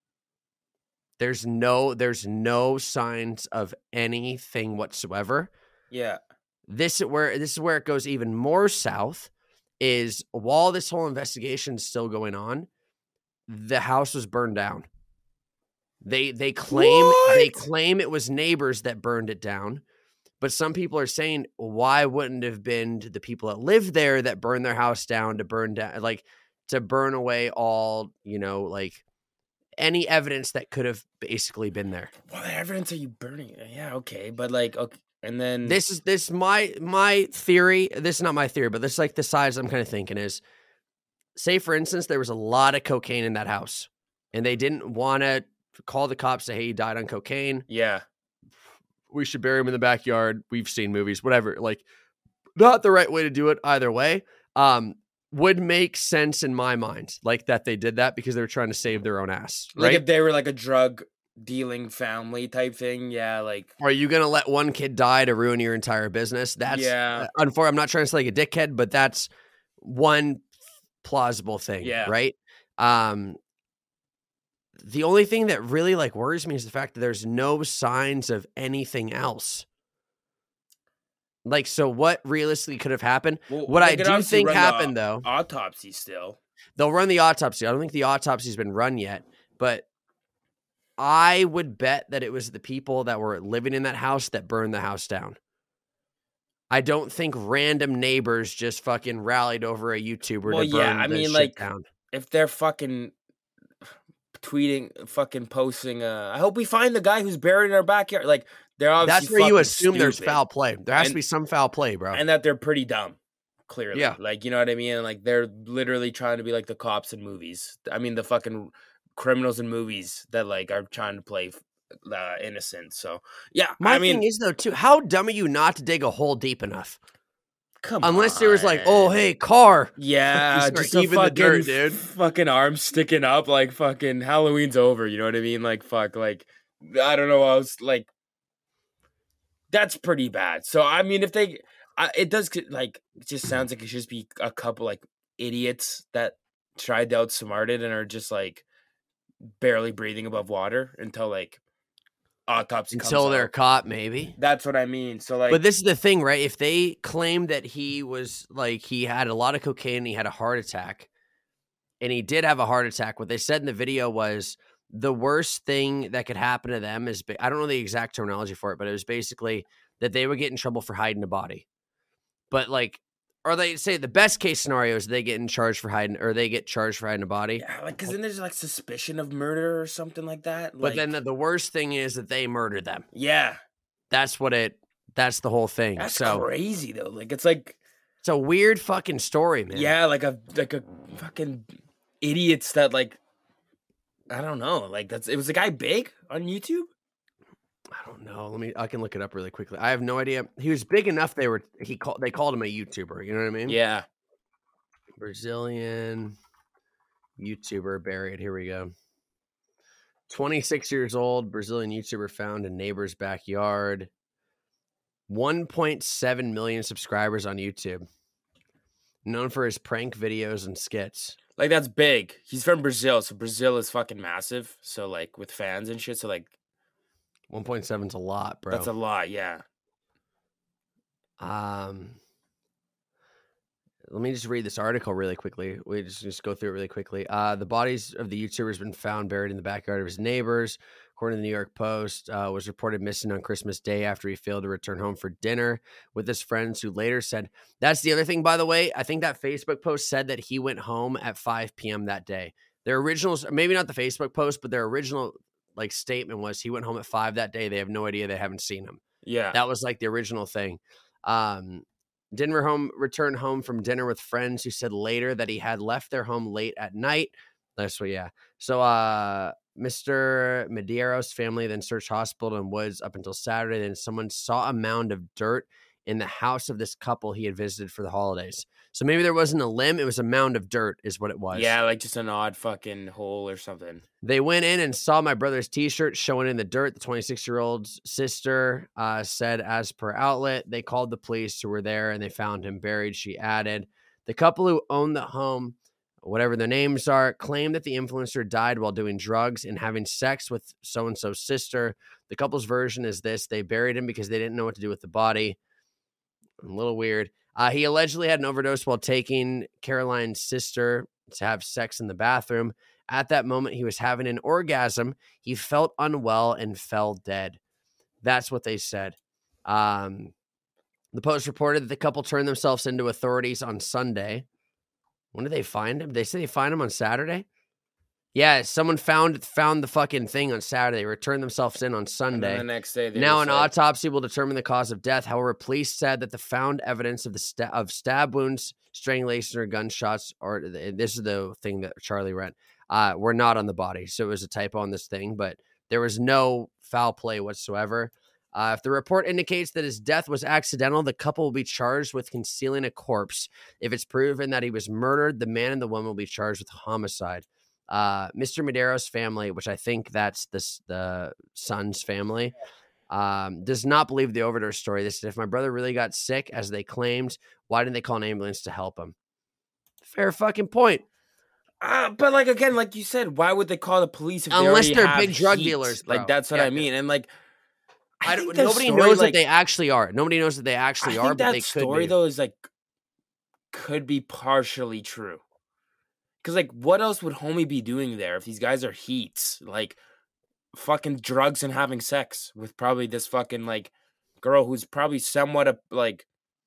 There's no, there's no signs of anything whatsoever.
Yeah.
This is where this is where it goes even more south. Is while this whole investigation is still going on, the house was burned down. They they claim
What?
they claim it was neighbors that burned it down, but some people are saying, why wouldn't it have been the people that live there that burned their house down to burn down, like to burn away all, you know, like any evidence that could have basically been there.
What evidence are you burning? Yeah, okay, but like, okay, and then
This is this my my theory. This is not my theory, but this is like the size I'm kind of thinking is, say for instance, there was a lot of cocaine in that house, and they didn't want to call the cops, say, hey, he died on cocaine.
yeah,
We should bury him in the backyard. We've seen movies, whatever. Like, not the right way to do it either way. Um, would make sense in my mind, like that they did that because they were trying to save their own ass,
like
right?
if they were like a drug dealing family type thing, yeah, like
Are you gonna let one kid die to ruin your entire business? That's
Yeah.
uh, unfortunately, I'm not trying to say like a dickhead, but that's one plausible thing,
Yeah.
right? Um, the only thing that really like worries me is the fact that there's no signs of anything else. Like, so what realistically could have happened?
well,
What
they
I
could
do
obviously
think
run the
happened, though,
autopsy still.
they'll run the autopsy. I don't think the autopsy's been run yet, but I would bet that it was the people that were living in that house that burned the house down. I don't think random neighbors just fucking rallied over a YouTuber
Well,
to burn
yeah, I
the
mean,
shit
like,
down.
If they're fucking tweeting, fucking posting, uh, I hope we find the guy who's buried in our backyard. Like, they're obviously
That's where you
fucking
assume there's
stupid.
foul play. There has
And-
to be some foul play, bro.
and that they're pretty dumb. Clearly,
Yeah.
like, you know what I mean? Like, they're literally trying to be like the cops in movies. I mean, the fucking criminals in movies that like are trying to play uh, innocent. So yeah,
My
I mean,
thing is though, too, how dumb are you not to dig a hole deep enough?
come
Unless
on.
there was like, oh hey, car.
Yeah,
start
just a
heaving the
fucking,
dirt, dude.
fucking arm sticking up, like fucking Halloween's over. You know what I mean? Like fuck, like I don't know. I was like, that's pretty bad. So I mean, if they, I, it does like it just sounds like it should just be a couple like idiots that tried to outsmart it and are just like barely breathing above water until like autopsy comes
Until they're
out.
caught, maybe.
That's what I mean. So like,
But this is the thing, right? If they claim that he was like he had a lot of cocaine and he had a heart attack, and he did have a heart attack, what they said in the video was the worst thing that could happen to them is, ba- I don't know the exact terminology for it, but it was basically that they would get in trouble for hiding a body. But like, or they say the best case scenario is they get in charge for hiding, or they get charged for hiding a body.
yeah, like because then there's like suspicion of murder or something like that.
But
Like,
then the, the worst thing is that they murdered them.
yeah.
That's what it, that's the whole thing.
That's
so
crazy though. Like it's like
It's a weird fucking story, man.
Yeah, like a like a fucking idiots that like I don't know. Like that's it was a guy big on YouTube?
I don't know. Let me I can look it up really quickly. I have no idea. He was big enough they were he called they called him a YouTuber, you know what I mean?
Yeah.
Brazilian YouTuber buried. Here we go. twenty-six years old, Brazilian YouTuber found in neighbor's backyard. one point seven million subscribers on YouTube. Known for his prank videos and skits.
Like that's big. He's from Brazil, so Brazil is fucking massive. So like with fans and shit, so like
one point seven is a lot, bro.
That's a lot, yeah.
Um Let me just read this article really quickly. We just, just go through it really quickly. Uh, the bodies of the YouTuber has been found buried in the backyard of his neighbors. According to the New York Post, uh, was reported missing on Christmas Day after he failed to return home for dinner with his friends, who later said, that's the other thing, by the way. I think that Facebook post said that he went home at five p.m. that day. Their original, maybe not the Facebook post, but their original like statement was he went home at five that day. They have no idea. They haven't seen him.
Yeah.
That was like the original thing. Um, Denver home returned home from dinner with friends who said later that he had left their home late at night. That's what, yeah. So, uh, Mister Medeiros' family then searched hospital and woods up until Saturday. Then someone saw a mound of dirt in the house of this couple he had visited for the holidays. So maybe there wasn't a limb. It was a mound of dirt is what it was.
Yeah, like just an odd fucking hole or something.
They went in and saw my brother's T-shirt showing in the dirt. The twenty-six-year-old's sister uh, said, as per outlet, they called the police who were there and they found him buried. She added, the couple who owned the home, whatever their names are, claimed that the influencer died while doing drugs and having sex with so-and-so's sister. The couple's version is this. They buried him because they didn't know what to do with the body. A little weird. Uh, he allegedly had an overdose while taking Caroline's sister to have sex in the bathroom. At that moment, he was having an orgasm. He felt unwell and fell dead. That's what they said. Um, the Post reported that the couple turned themselves into authorities on Sunday. When did they find him? They say they find him on Saturday? Yeah, someone found found the fucking thing on Saturday, returned themselves in on Sunday.
And then the next day, they
now an
said,
autopsy will determine the cause of death. However, police said that the found evidence of the sta- of stab wounds, strangulation, or gunshots, or this is the thing that Charlie read, uh, were not on the body. So it was a typo on this thing, but there was no foul play whatsoever. Uh, if the report indicates that his death was accidental, the couple will be charged with concealing a corpse. If it's proven that he was murdered, the man and the woman will be charged with homicide. Uh, Mister Medeiros' family, which I think that's this, the son's family, um, does not believe the overdose story. They said, if my brother really got sick, as they claimed, why didn't they call an ambulance to help him? Fair fucking point.
Uh, but like, again, like you said, why would they call the police if
Unless
they
they're
have
big drug
heat?
dealers, bro.
Like, that's what
Yeah,
I mean. And like, I
I
think
don't,
their
nobody
story,
knows
like,
that they actually are. Nobody knows that they actually
I
are,
think
but
that
they could
story
be.
though is like could be partially true. Because like, what else would homie be doing there if these guys are heats? Like, fucking drugs and having sex with probably this fucking like girl who's probably somewhat a, like,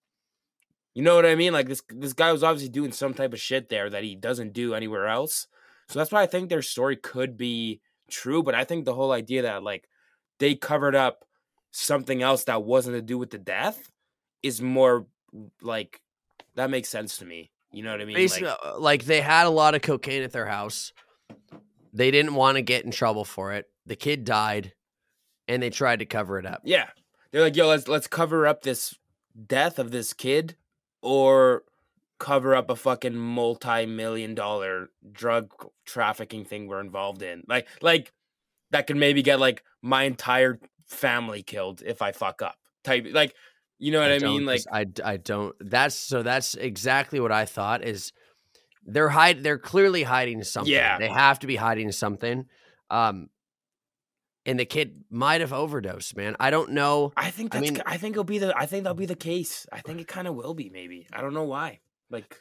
you know what I mean? Like this this guy was obviously doing some type of shit there that he doesn't do anywhere else. So that's why I think their story could be true. But I think the whole idea that like they covered up something else that wasn't to do with the death is more like, that makes sense to me. You know what I mean?
Basically,
Like,
like, like they had a lot of cocaine at their house. They didn't want to get in trouble for it. The kid died, and they tried to cover it up.
yeah, they're like, yo, let's let's cover up this death of this kid, or cover up a fucking multi-million dollar drug trafficking thing we're involved in. Like, like that could maybe get like my entire family killed if I fuck up. Type like. You know what I, I mean? Like,
I, I don't. That's so. That's exactly what I thought. Is they're hide. They're clearly hiding something.
Yeah,
they have to be hiding something. Um, and the kid might have overdosed. Man, I don't know.
I think that's.
I mean,
I think it'll be the. I think that'll be the case. I think it kind of will be. Maybe I don't know why. Like,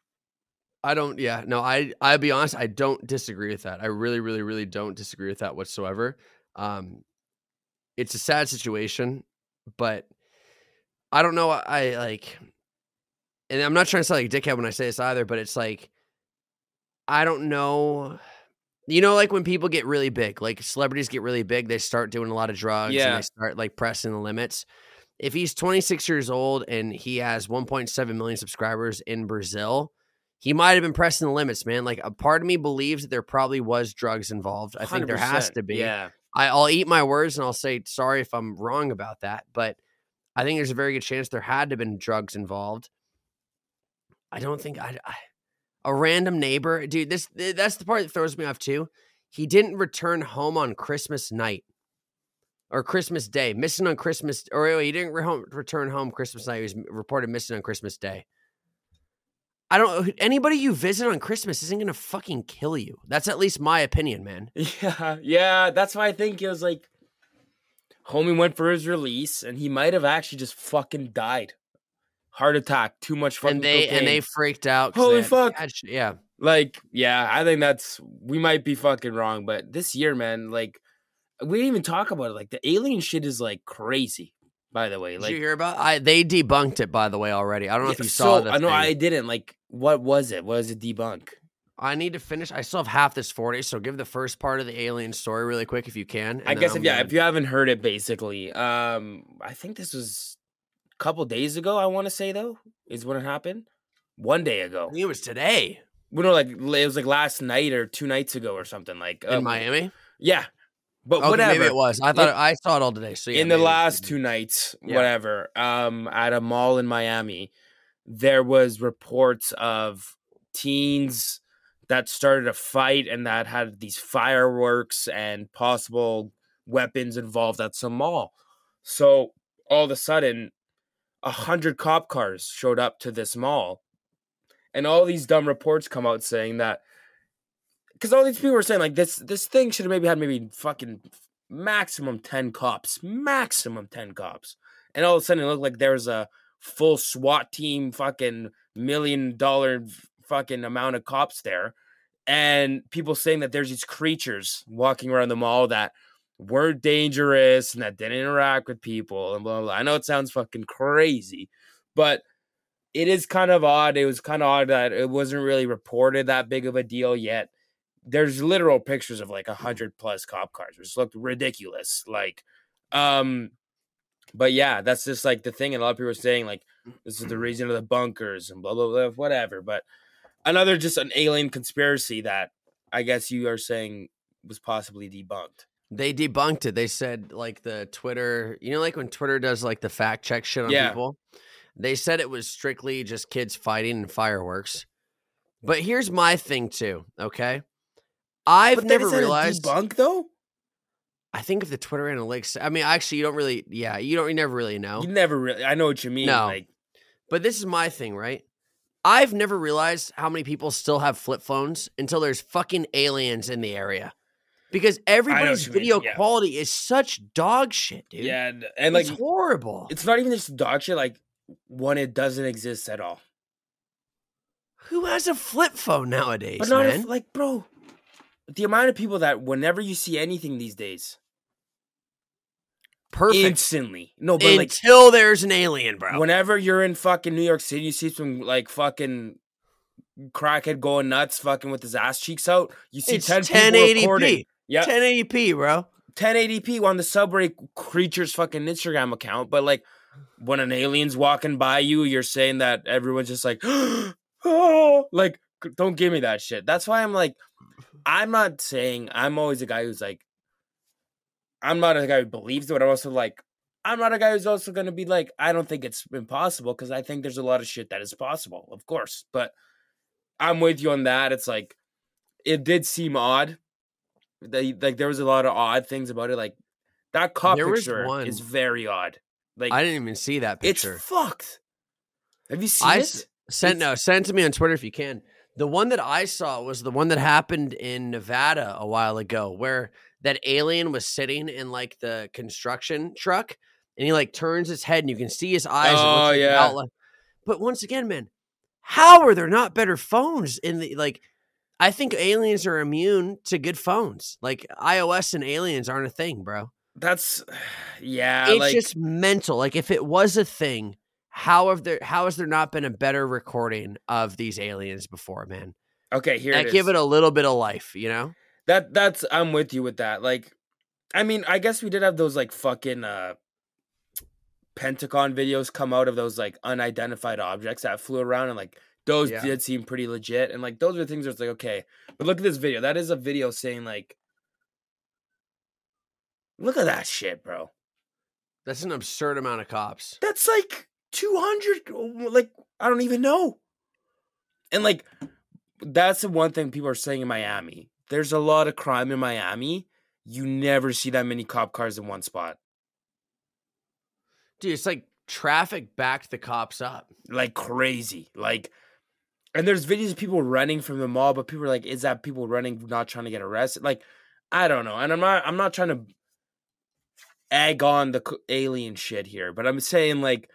I don't. Yeah, no. I. I'll be honest. I don't disagree with that. I really, really, really don't disagree with that whatsoever. Um, it's a sad situation, but. I don't know. I like, and I'm not trying to sound like a dickhead when I say this either, but it's like, I don't know. You know, like when people get really big, like celebrities get really big, they start doing a lot of drugs
yeah.
and they start like pressing the limits. if he's twenty-six years old and he has one point seven million subscribers in Brazil, he might have been pressing the limits, man. Like a part of me believes that there probably was drugs involved. I think there has to be.
Yeah.
I, I'll eat my words and I'll say sorry if I'm wrong about that, but I think there's a very good chance there had to have been drugs involved. I don't think I, I a random neighbor, dude. This that's the part that throws me off too. He didn't return home on Christmas night or Christmas Day, missing on Christmas, or wait, he didn't re- return home Christmas night. He was reported missing on Christmas Day. I don't. Anybody you visit on Christmas isn't gonna fucking kill you. That's at least my opinion, man.
Yeah, yeah. That's why I think it was like, homie went for his release, and he might have actually just fucking died. Heart attack, too much fucking
And they
cocaine.
and they freaked out. 'cause
Holy
they had-
fuck.
had sh- yeah.
Like, yeah, I think that's, we might be fucking wrong, but this year, man, like, we didn't even talk about it. Like, the alien shit is like crazy. By the way,
Did
like,
you hear about? I they debunked it by the way already. I don't know if
yeah,
you saw
so,
that.
I know I didn't. Like, what was it? What was it debunk?
I need to finish. I still have half this forty, so give the first part of the alien story really quick if you can.
I guess if yeah, if you haven't heard it, basically, um, I think this was a couple days ago. I want to say though, is when it happened. One day ago.
it was today
We know, like it was like last night or two nights ago or something. Like
in
um,
Miami.
Yeah, but
Okay,
whatever.
maybe it was. I thought
It-
I saw it all today. So yeah,
in the
maybe it was
last
today.
two nights,
Yeah.
whatever, um, at a mall in Miami, there was reports of teens that started a fight and that had these fireworks and possible weapons involved at some mall. So all of a sudden, a hundred cop cars showed up to this mall, and all these dumb reports come out saying that, because all these people were saying like this this thing should have maybe had maybe fucking maximum ten cops, maximum ten cops, and all of a sudden it looked like there was a full SWAT team, fucking million dollar fucking amount of cops there, and people saying that there's these creatures walking around the mall that weren't dangerous and that didn't interact with people and blah blah. blah. I know it sounds fucking crazy, but it is kind of odd. It was kind of odd that it wasn't really reported that big of a deal yet. There's literal pictures of like a hundred plus cop cars, which looked ridiculous. Like, um, but yeah, that's just like the thing. And a lot of people are saying like, this is the reason of the bunkers and blah, blah, blah, whatever. But another, just an alien conspiracy that I guess you are saying was possibly debunked.
They debunked it. They said like the Twitter, you know, like when Twitter does like the fact check shit on
Yeah.
people. They said it was strictly just kids fighting and fireworks. But here's my thing too. Okay. I've
But then
never
is that a
realized.
debunk though.
I think if the Twitter analytics, I mean, actually, you don't really, yeah, you don't, you never really know.
You never really. I know what you mean.
No.
Like,
But this is my thing, right? I've never realized how many people still have flip phones until there's fucking aliens in the area. Because everybody's
you mean,
video
yeah.
quality is such dog shit, dude.
yeah, and, and like
it's horrible.
it's not even just dog shit. Like when it doesn't exist at all.
Who has a flip phone nowadays,
But not
man?
if, like, bro, the amount of people that whenever you see anything these days,
Perfect.
instantly. No, but like
Until there's an alien, bro.
whenever you're in fucking New York City, you see some like fucking crackhead going nuts, fucking with his ass cheeks out. You see
It's
ten
ten
people
eighty
recording.
p.
Yeah,
ten eighty p, bro.
ten eighty p on the Subway Creatures fucking Instagram account. But like when an alien's walking by you, you're saying that everyone's just like, oh, like don't give me that shit. That's why I'm like, I'm not saying I'm always a guy who's like, I'm not a guy who believes it, but I'm also like, I'm not a guy who's also going to be like, I don't think it's impossible because I think there's a lot of shit that is possible, of course. But I'm with you on that. It's like, it did seem odd. They, like, there was a lot of odd things about it. Like, that cop
There was
picture
one-
is very odd. Like,
I didn't even see that
it's
picture.
fucked. Have you seen
I
it?
s- sent no, send it to me on Twitter if you can. The one that I saw was the one that happened in Nevada a while ago, where that alien was sitting in like the construction truck, and he like turns his head, and you can see his eyes. and it
Oh,
looks like an
yeah.
outline. But once again, man, how are there not better phones in the like? I think aliens are immune to good phones. Like iOS and aliens aren't a thing, bro.
That's, yeah.
It's
like,
just mental. Like if it was a thing, how have there? How has there not been a better recording of these aliens before, man?
okay, here
That
it is.
give it a little bit of life, you know?
That that's I'm with you with that. Like, I mean, I guess we did have those like fucking uh Pentagon videos come out of those like unidentified objects that flew around, and like those
Yeah.
did seem pretty legit. And like those are things where it's like, okay, but look at this video. That is a video saying like, look at that shit, bro.
That's an absurd amount of cops.
That's like two hundred. Like, I don't even know. And like, that's the one thing people are saying in Miami. There's a lot of crime in Miami. You never see that many cop cars in one spot.
Dude, it's like traffic backed the cops up.
Like crazy. Like, and there's videos of people running from the mall, but people are like, is that people running not trying to get arrested? Like, I don't know. And I'm not I'm not trying to egg on the c- alien shit here, but I'm saying like,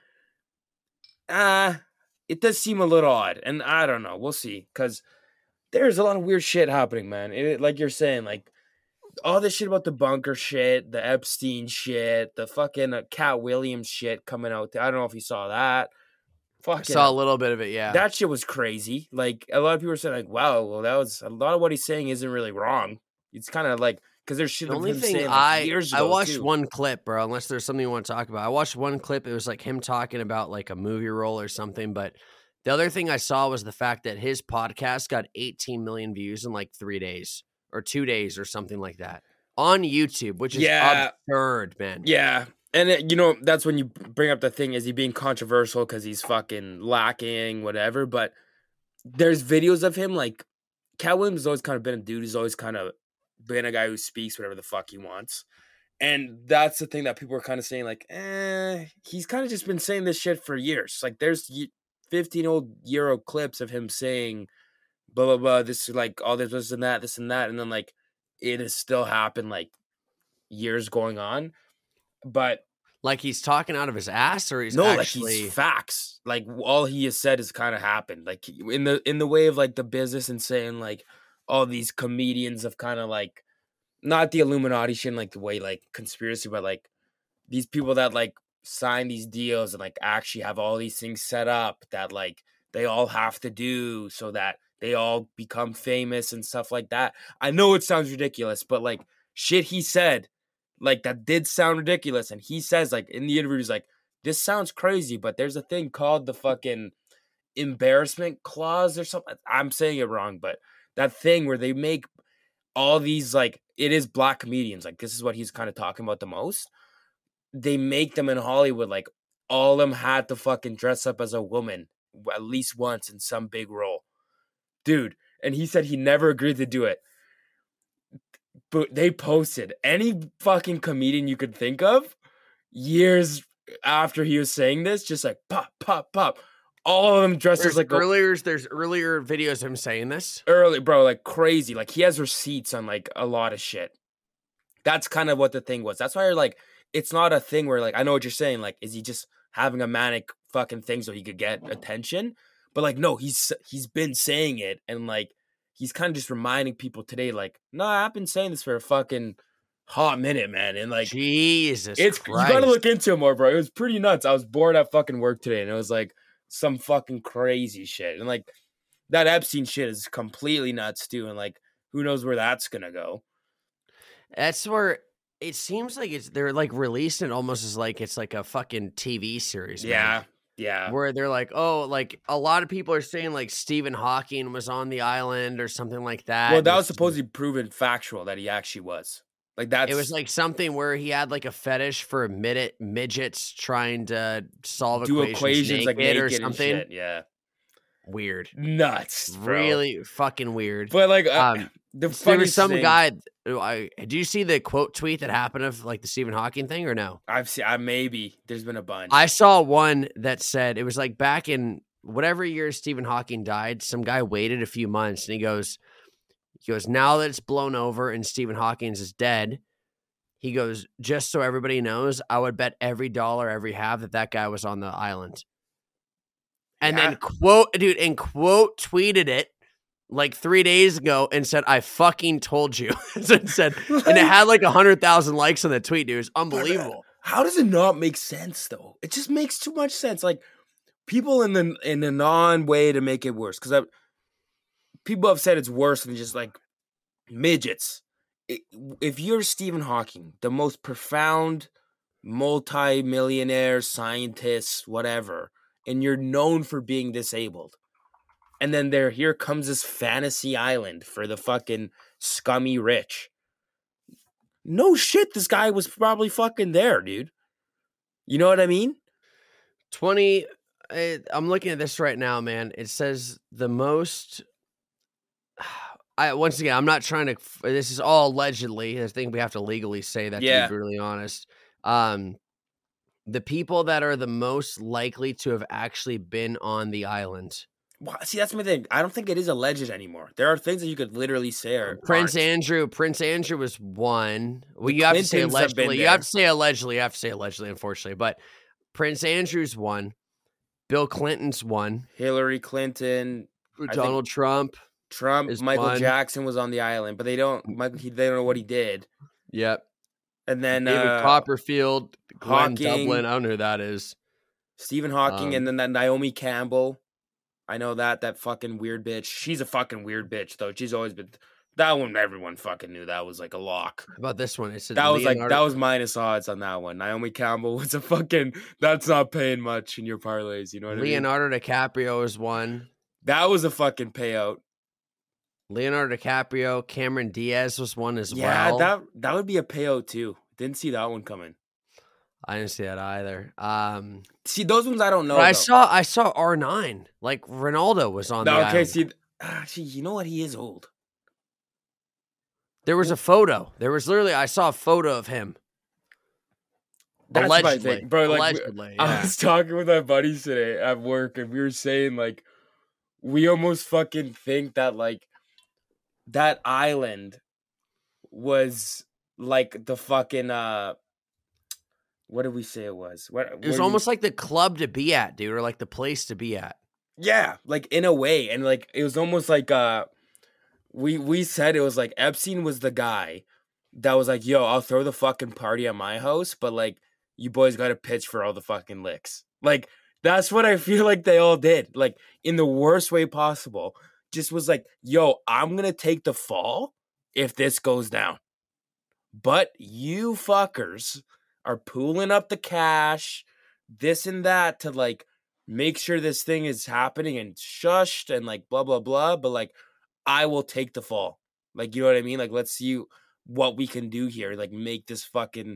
ah, uh, it does seem a little odd. And I don't know. We'll see. Because there's a lot of weird shit happening, man. It, like you're saying, like, all this shit about the bunker shit, the Epstein shit, the fucking uh, Cat Williams shit coming out. I don't know if you saw that. Fucking,
I saw a little bit of it, yeah.
That shit was crazy. Like, a lot of people are saying, like, wow, well, that was, a lot of what he's saying isn't really wrong. It's kind of like, because there's shit
The
of
only
him
thing
saying, like,
I
years
I
ago,
watched
too.
one clip, bro. Unless there's something you want to talk about, I watched one clip. It was like him talking about like a movie role or something. But the other thing I saw was the fact that his podcast got eighteen million views in like three days or two days or something like that on YouTube, which is
Yeah.
absurd, man.
Yeah. And, it, you know, that's when you bring up the thing, is he being controversial because he's fucking lacking, whatever. But there's videos of him, like, Cat Williams has always kind of been a dude. He's always kind of been a guy who speaks whatever the fuck he wants. And that's the thing that people are kind of saying, like, eh, he's kind of just been saying this shit for years. Like, there's fifteen old year old clips of him saying, blah, blah, blah, this, like, all this, this and that, this and that. And then, like, it has still happened, like, years going on. But
Like he's talking out of his ass, or he's
no,
actually
like he's facts. Like all he has said has kind of happened. Like in the in the way of like the business and saying like all these comedians have kind of like not the Illuminati shit in like the way like conspiracy, but like these people that like sign these deals and like actually have all these things set up that like they all have to do so that they all become famous and stuff like that. I know it sounds ridiculous, but like shit he said, like that did sound ridiculous. And he says like in the interview, he's like, this sounds crazy, but there's a thing called the fucking embarrassment clause or something. I'm saying it wrong, but that thing where they make all these, like, it is black comedians. Like, this is what he's kind of talking about the most. They make them in Hollywood, like, all of them had to fucking dress up as a woman at least once in some big role. Dude. And he said he never agreed to do it. But they posted any fucking comedian you could think of years after he was saying this, just like pop, pop, pop. All of them dressed
there's
as like
earlier. There's earlier videos of him saying this.
early, bro, like crazy. Like he has receipts on like a lot of shit. That's kind of what the thing was. That's why you're like, it's not a thing where like, I know what you're saying. Like, is he just having a manic fucking thing so he could get attention? But like, no, he's he's been saying it, and like he's kind of just reminding people today, like, no, nah, I've been saying this for a fucking hot minute, man. And like,
Jesus,
it's
Christ.
you gotta look into it more, bro. It was pretty nuts. I was bored at fucking work today, and it was like some fucking crazy shit. And like that Epstein shit is completely nuts too. And like, who knows where that's gonna go?
That's where it seems like it's they're like releasing it almost as like it's like a fucking T V series.
Yeah.
Man.
Yeah.
Where they're like, oh, like a lot of people are saying like Stephen Hawking was on the island or something like that.
Well, that
And
was
it's-
supposedly proven factual that he actually was. Like that's
It was like something where he had like a fetish for mid- midgets trying to solve
do
equations,
equations
naked
like naked
or
and
something.
shit. Yeah.
Weird.
Nuts. Bro.
Really fucking weird.
But like uh,
Um,
the
there was
funniest
some
thing,
guy. I, did you see the quote tweet that happened of like the Stephen Hawking thing or no?
I've seen I maybe there's been a bunch.
I saw one that said it was like back in whatever year Stephen Hawking died. Some guy waited a few months and he goes, he goes, now that it's blown over and Stephen Hawking is dead, he goes, just so everybody knows, I would bet every dollar, every half that that guy was on the island. And
Yeah.
then quote, dude, and quote tweeted it like three days ago and said, I fucking told you. and said, and it had like a hundred thousand likes on the tweet, dude. It was unbelievable.
How does it not make sense though? It just makes too much sense. Like people in the in the non way to make it worse, because people have said it's worse than just like midgets. It, if you're Stephen Hawking, the most profound multi-millionaires, scientists, whatever, and you're known for being disabled. And then there, here comes this fantasy island for the fucking scummy rich. No shit, this guy was probably fucking there, dude. You know what I mean?
twenty. I- I'm looking at this right now, man. It says the most. I once again, I'm not trying to. This is all allegedly. I think we have to legally say that
Yeah.
to be brutally honest. Um, the people that are the most likely to have actually been on the island.
Well, see, that's my thing. I don't think it is alleged anymore. There are things that you could literally say are
Prince
aren't.
Andrew. Prince Andrew was one. Well,
The
you have to say
Clintons have been
allegedly. You
there.
have to say allegedly. You have to say allegedly, unfortunately. But Prince Andrew's one. Bill Clinton's one.
Hillary Clinton, I
Donald Trump.
Trump,
is
Michael
one.
Jackson was on the island, but they don't. Michael, he, they don't know what he did.
Yep.
And then
David
uh,
Copperfield. Glenn
Hawking.
Dublin. I don't know who that is.
Stephen Hawking,
Um,
and then that Naomi Campbell. I know that that fucking weird bitch. She's a fucking weird bitch though. She's always been that one. Everyone fucking knew that was like a lock.
How about this one? It said
That was like
Leonardo-
that was minus odds on that one. Naomi Campbell was a fucking. That's not paying much in your parlays. You know what I mean?
Leonardo DiCaprio is one.
That was a fucking payout.
Leonardo DiCaprio. Cameron Diaz was one as
Yeah,
well.
that that would be a payout too. Didn't see that one coming.
I didn't see that either. Um,
See, those ones I don't know.
but I
though.
saw I saw R nine. Like Ronaldo was on
No,
the
okay,
island.
see, actually, you know what? He is old.
There was a photo. There was literally I saw a photo of him.
That's my
Allegedly,
thing, bro. Like, we-
allegedly,
I
yeah.
was talking with my buddies today at work, and we were saying like, we almost fucking think that like, that island was like the fucking uh, what did we say it was? What
It was almost like the club to be at, dude, or like the place to be at.
yeah, like in a way, and like it was almost like uh, we we said it was like Epstein was the guy that was like, yo, I'll throw the fucking party at my house, but like you boys got to pitch for all the fucking licks. Like that's what I feel like they all did, like in the worst way possible. Just was like, yo, I'm gonna take the fall if this goes down, but you fuckers are pooling up the cash, this and that to like make sure this thing is happening and shushed and like blah blah blah. But like, I will take the fall. Like, you know what I mean? Like, let's see what we can do here. Like, make this fucking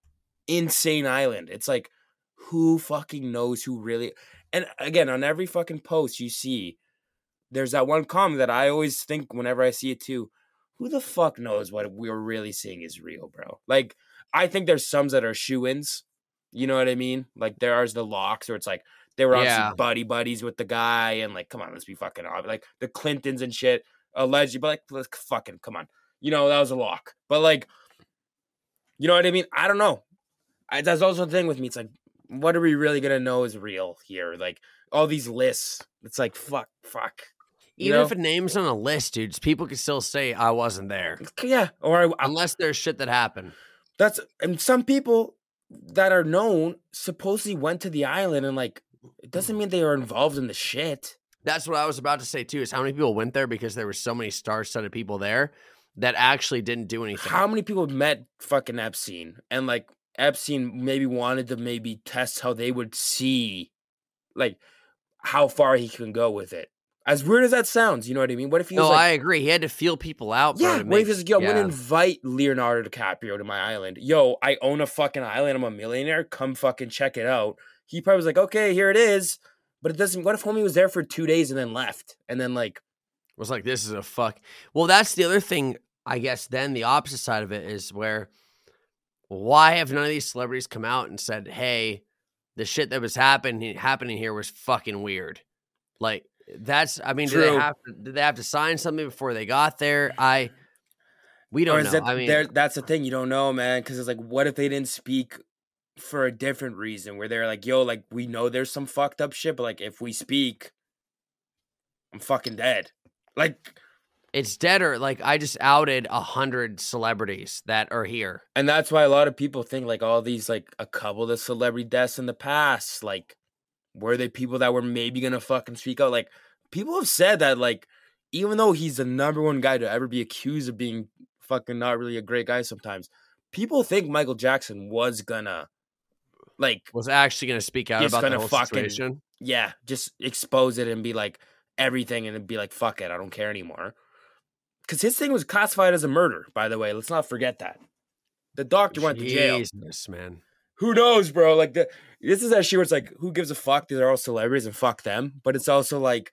insane island. It's like, who fucking knows who really? And again, on every fucking post you see, there's that one comment that I always think whenever I see it too. Who the fuck knows what we're really seeing is real, bro? Like, I think there's some that are shoe-ins. You know what I mean? Like, there are the locks where it's like, they were obviously
Yeah.
buddy buddies with the guy, and like, come on, let's be fucking obvious. Like, the Clintons and shit, alleged, but like, let's fucking, come on. You know, that was a lock. But like, you know what I mean? I don't know. I, that's also the thing with me. It's like, what are we really going to know is real here? Like, all these lists. It's like, fuck, fuck. You
Even
know?
if a name's on a list, dude, people can still say I wasn't there.
Yeah. Or I, I,
Unless there's shit that happened.
that's, and some people that are known supposedly went to the island and like, it doesn't mean they are involved in the shit.
That's what I was about to say too, is how many people went there because there were so many star-studded people there that actually didn't do anything.
How many people met fucking Epstein and like Epstein maybe wanted to maybe test how they would see like how far he can go with it. As weird as that sounds, you know what I mean? What if he was
No,
like,
I agree. He had to feel people out. Bro,
yeah,
to
what if
make-
he's like, yo, I'm
yeah.
gonna invite Leonardo DiCaprio to my island. Yo, I own a fucking island. I'm a millionaire. Come fucking check it out. He probably was like, okay, here it is. But it doesn't, what if homie was there for two days and then left? And then like,
was like, this is a fuck. Well, that's the other thing, I guess, then the opposite side of it is where, why have none of these celebrities come out and said, hey, the shit that was happening happening here was fucking weird? Like, that's, I mean, do they
True.
have to, did they have to sign something before they got there? I, we
or
don't
is
know.
that,
I mean,
there, that's the thing. You don't know, man. Cause it's like, what if they didn't speak for a different reason where they're like, yo, like we know there's some fucked up shit, but like if we speak, I'm fucking dead. Like,
it's dead or like, I just outed a hundred celebrities that are here.
and that's why a lot of people think like all these, like a couple of celebrity deaths in the past, like were they people that were maybe gonna fucking speak out? Like people have said that like, even though he's the number one guy to ever be accused of being fucking not really a great guy sometimes, people think Michael Jackson was gonna like
Was actually going to speak out
Just
about the
gonna
whole
fucking-
situation.
yeah, just expose it and be like everything and be like, fuck it, I don't care anymore. Because his thing was classified as a murder, by the way. Let's not forget that. The doctor went to jail.
Jesus, man.
Who knows, bro? Like, the this is that shit where it's like, who gives a fuck? These are all celebrities and fuck them. But it's also like,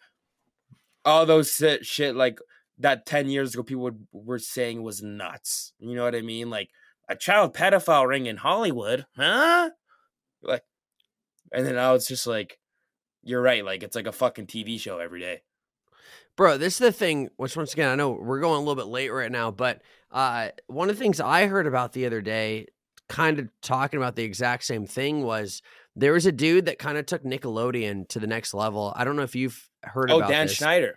all those shit, shit like that ten years ago people would, were saying was nuts. You know what I mean? Like, a child pedophile ring in Hollywood, huh? Like, and then now it's just like, you're right. Like, it's like a fucking T V show every day.
Bro, this is the thing, which once again, I know we're going a little bit late right now, but uh, one of the things I heard about the other day, kind of talking about the exact same thing, was there was a dude that kind of took Nickelodeon to the next level. I don't know if you've heard
Oh,
about
Dan
this.
Schneider.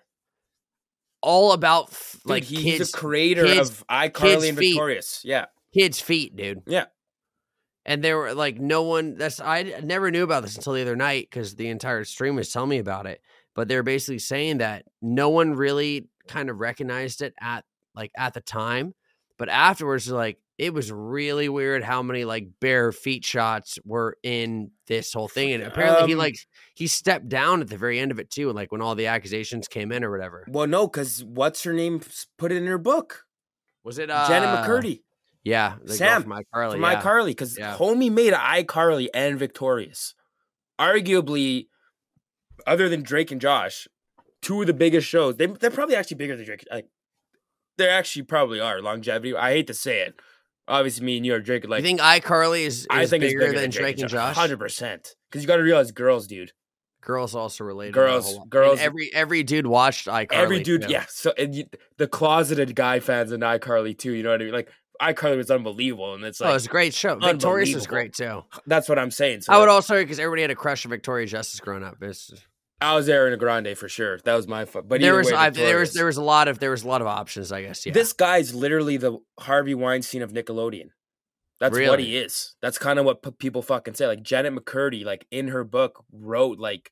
All about f-
Dude,
like
he-
kids,
he's a creator
kids-
of iCarly
kids'
and
feet.
Victorious. Yeah.
kids' feet, dude.
Yeah.
And there were like no one that's I never knew about this until the other night because the entire stream was telling me about it. But they're basically saying that no one really kind of recognized it at like at the time, but afterwards, like it was really weird how many like bare feet shots were in this whole thing. And apparently, he
Um,
like he stepped down at the very end of it too, like when all the accusations came in or whatever.
Well, no, because what's her name s- put it in her book?
Was it uh,
Janet McCurdy
Yeah, the girl
Sam,
from iCarly.
from
yeah.
iCarly. Because
Yeah.
Homie made iCarly and Victorious. Arguably, other than Drake and Josh, two of the biggest shows. They, they're probably actually bigger than Drake. Like, they actually probably are. Longevity. I hate to say it. Obviously, me and you are Drake. Like,
You think iCarly is, is
I think
bigger,
it's bigger
than Drake and Josh?
Hundred percent. Because you got to realize, girls, dude.
Girls also related.
Girls-
to the whole-
girls-
and every every dude watched iCarly.
Every dude,
too.
yeah. So and you, the closeted guy fans in iCarly too. You know what I mean? Like, iCarly was unbelievable, and it's
Oh,
like
it was a great show. Victorious was
unbelievable.
great too.
that's what I'm saying. So
I would
like,
also because everybody had a crush on Victoria Justice growing up. It's,
I was Ariana Grande for sure. That was my fu- but
there
either
was
way,
I, there was
Victorious.
there was a lot of there was a lot of options. I guess. Yeah.
This guy's literally the Harvey Weinstein of Nickelodeon. That's what
Really?
he is. That's kind of what p- people fucking say. Like Janet McCurdy, like in her book, wrote like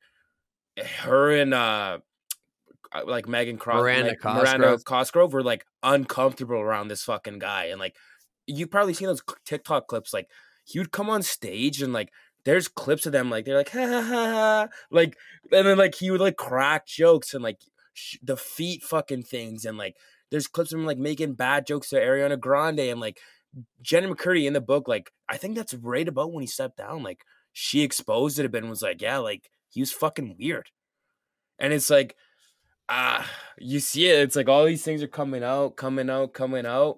her and uh like Megan Cros-
Miranda
like, Miranda
Cosgrove.
Cosgrove were like uncomfortable around this fucking guy, and like you've probably seen those c- TikTok clips. Like he would come on stage and like there's clips of them like they're like ha ha ha ha like, and then like he would like crack jokes and like sh- the feet fucking things, and like there's clips of him like making bad jokes to Ariana Grande, and like Jenna McCurdy in the book, like I think that's right about when he stepped down. Like she exposed it a bit and was like, yeah, like he was fucking weird. And it's like, ah, uh, you see it. It's like all these things are coming out, coming out, coming out.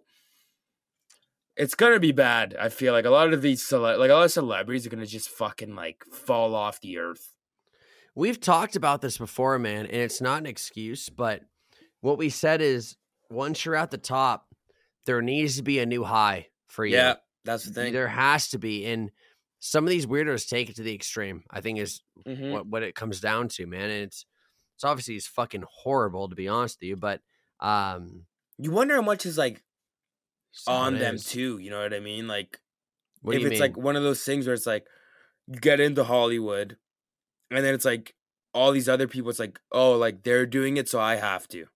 It's gonna be bad. I feel like a lot of these cele- like a lot of celebrities are gonna just fucking like fall off the earth.
We've talked about this before, man, and it's not an excuse, but what we said is once you're at the top, there needs to be a new high for you.
Yeah, that's the thing.
There has to be. And some of these weirdos take it to the extreme, I think is
Mhm.
what, what it comes down to, man. And it's it's obviously it's fucking horrible to be honest with you, but um
You wonder how much is like
someone
on them
is.
too. You know what I mean? Like
What do
if
you
it's
mean?
like one of those things where it's like you get into Hollywood and then it's like all these other people, it's like, oh, like they're doing it, so I have to.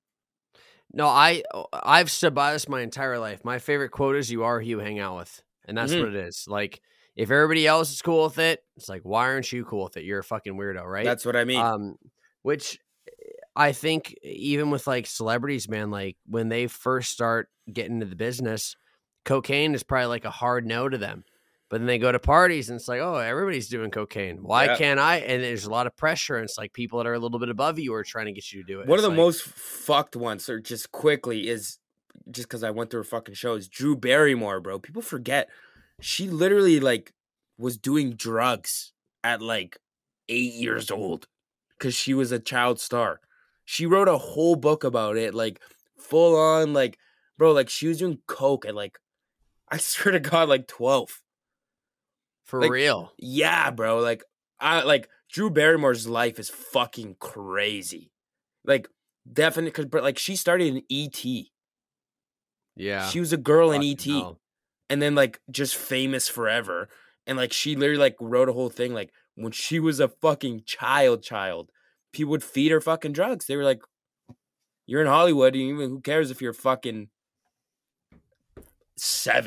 No, I I've stood by this my entire life. My favorite quote is "You are who you hang out with," and that's
Mhm.
what it is. Like if everybody else is cool with it, it's like why aren't you cool with it? You're a fucking weirdo, right?
That's what I mean.
Um, which I think even with like celebrities, man, like when they first start getting into the business, cocaine is probably like a hard no to them. But then they go to parties and it's like, oh, everybody's doing cocaine. Why
Yeah.
can't I? And there's a lot of pressure. And it's like people that are a little bit above you are trying to get you to do it.
One
It's
of the
like,
most fucked ones, or just quickly, is just because I went through a fucking show, is Drew Barrymore, bro. People forget she literally like was doing drugs at like eight years old because she was a child star. She wrote a whole book about it, like full on, like, bro, like she was doing coke at like, I swear to God, like twelve.
for
like,
real.
Yeah, bro. Like, I like Drew Barrymore's life is fucking crazy. Like, definitely, because but like she started in E T.
Yeah.
She was a girl in
Fucking
E T,
hell.
and then like just famous forever. And like she literally like wrote a whole thing. Like when she was a fucking child, child, people would feed her fucking drugs. They were like, "You're in Hollywood. And even who cares if you're fucking seven?"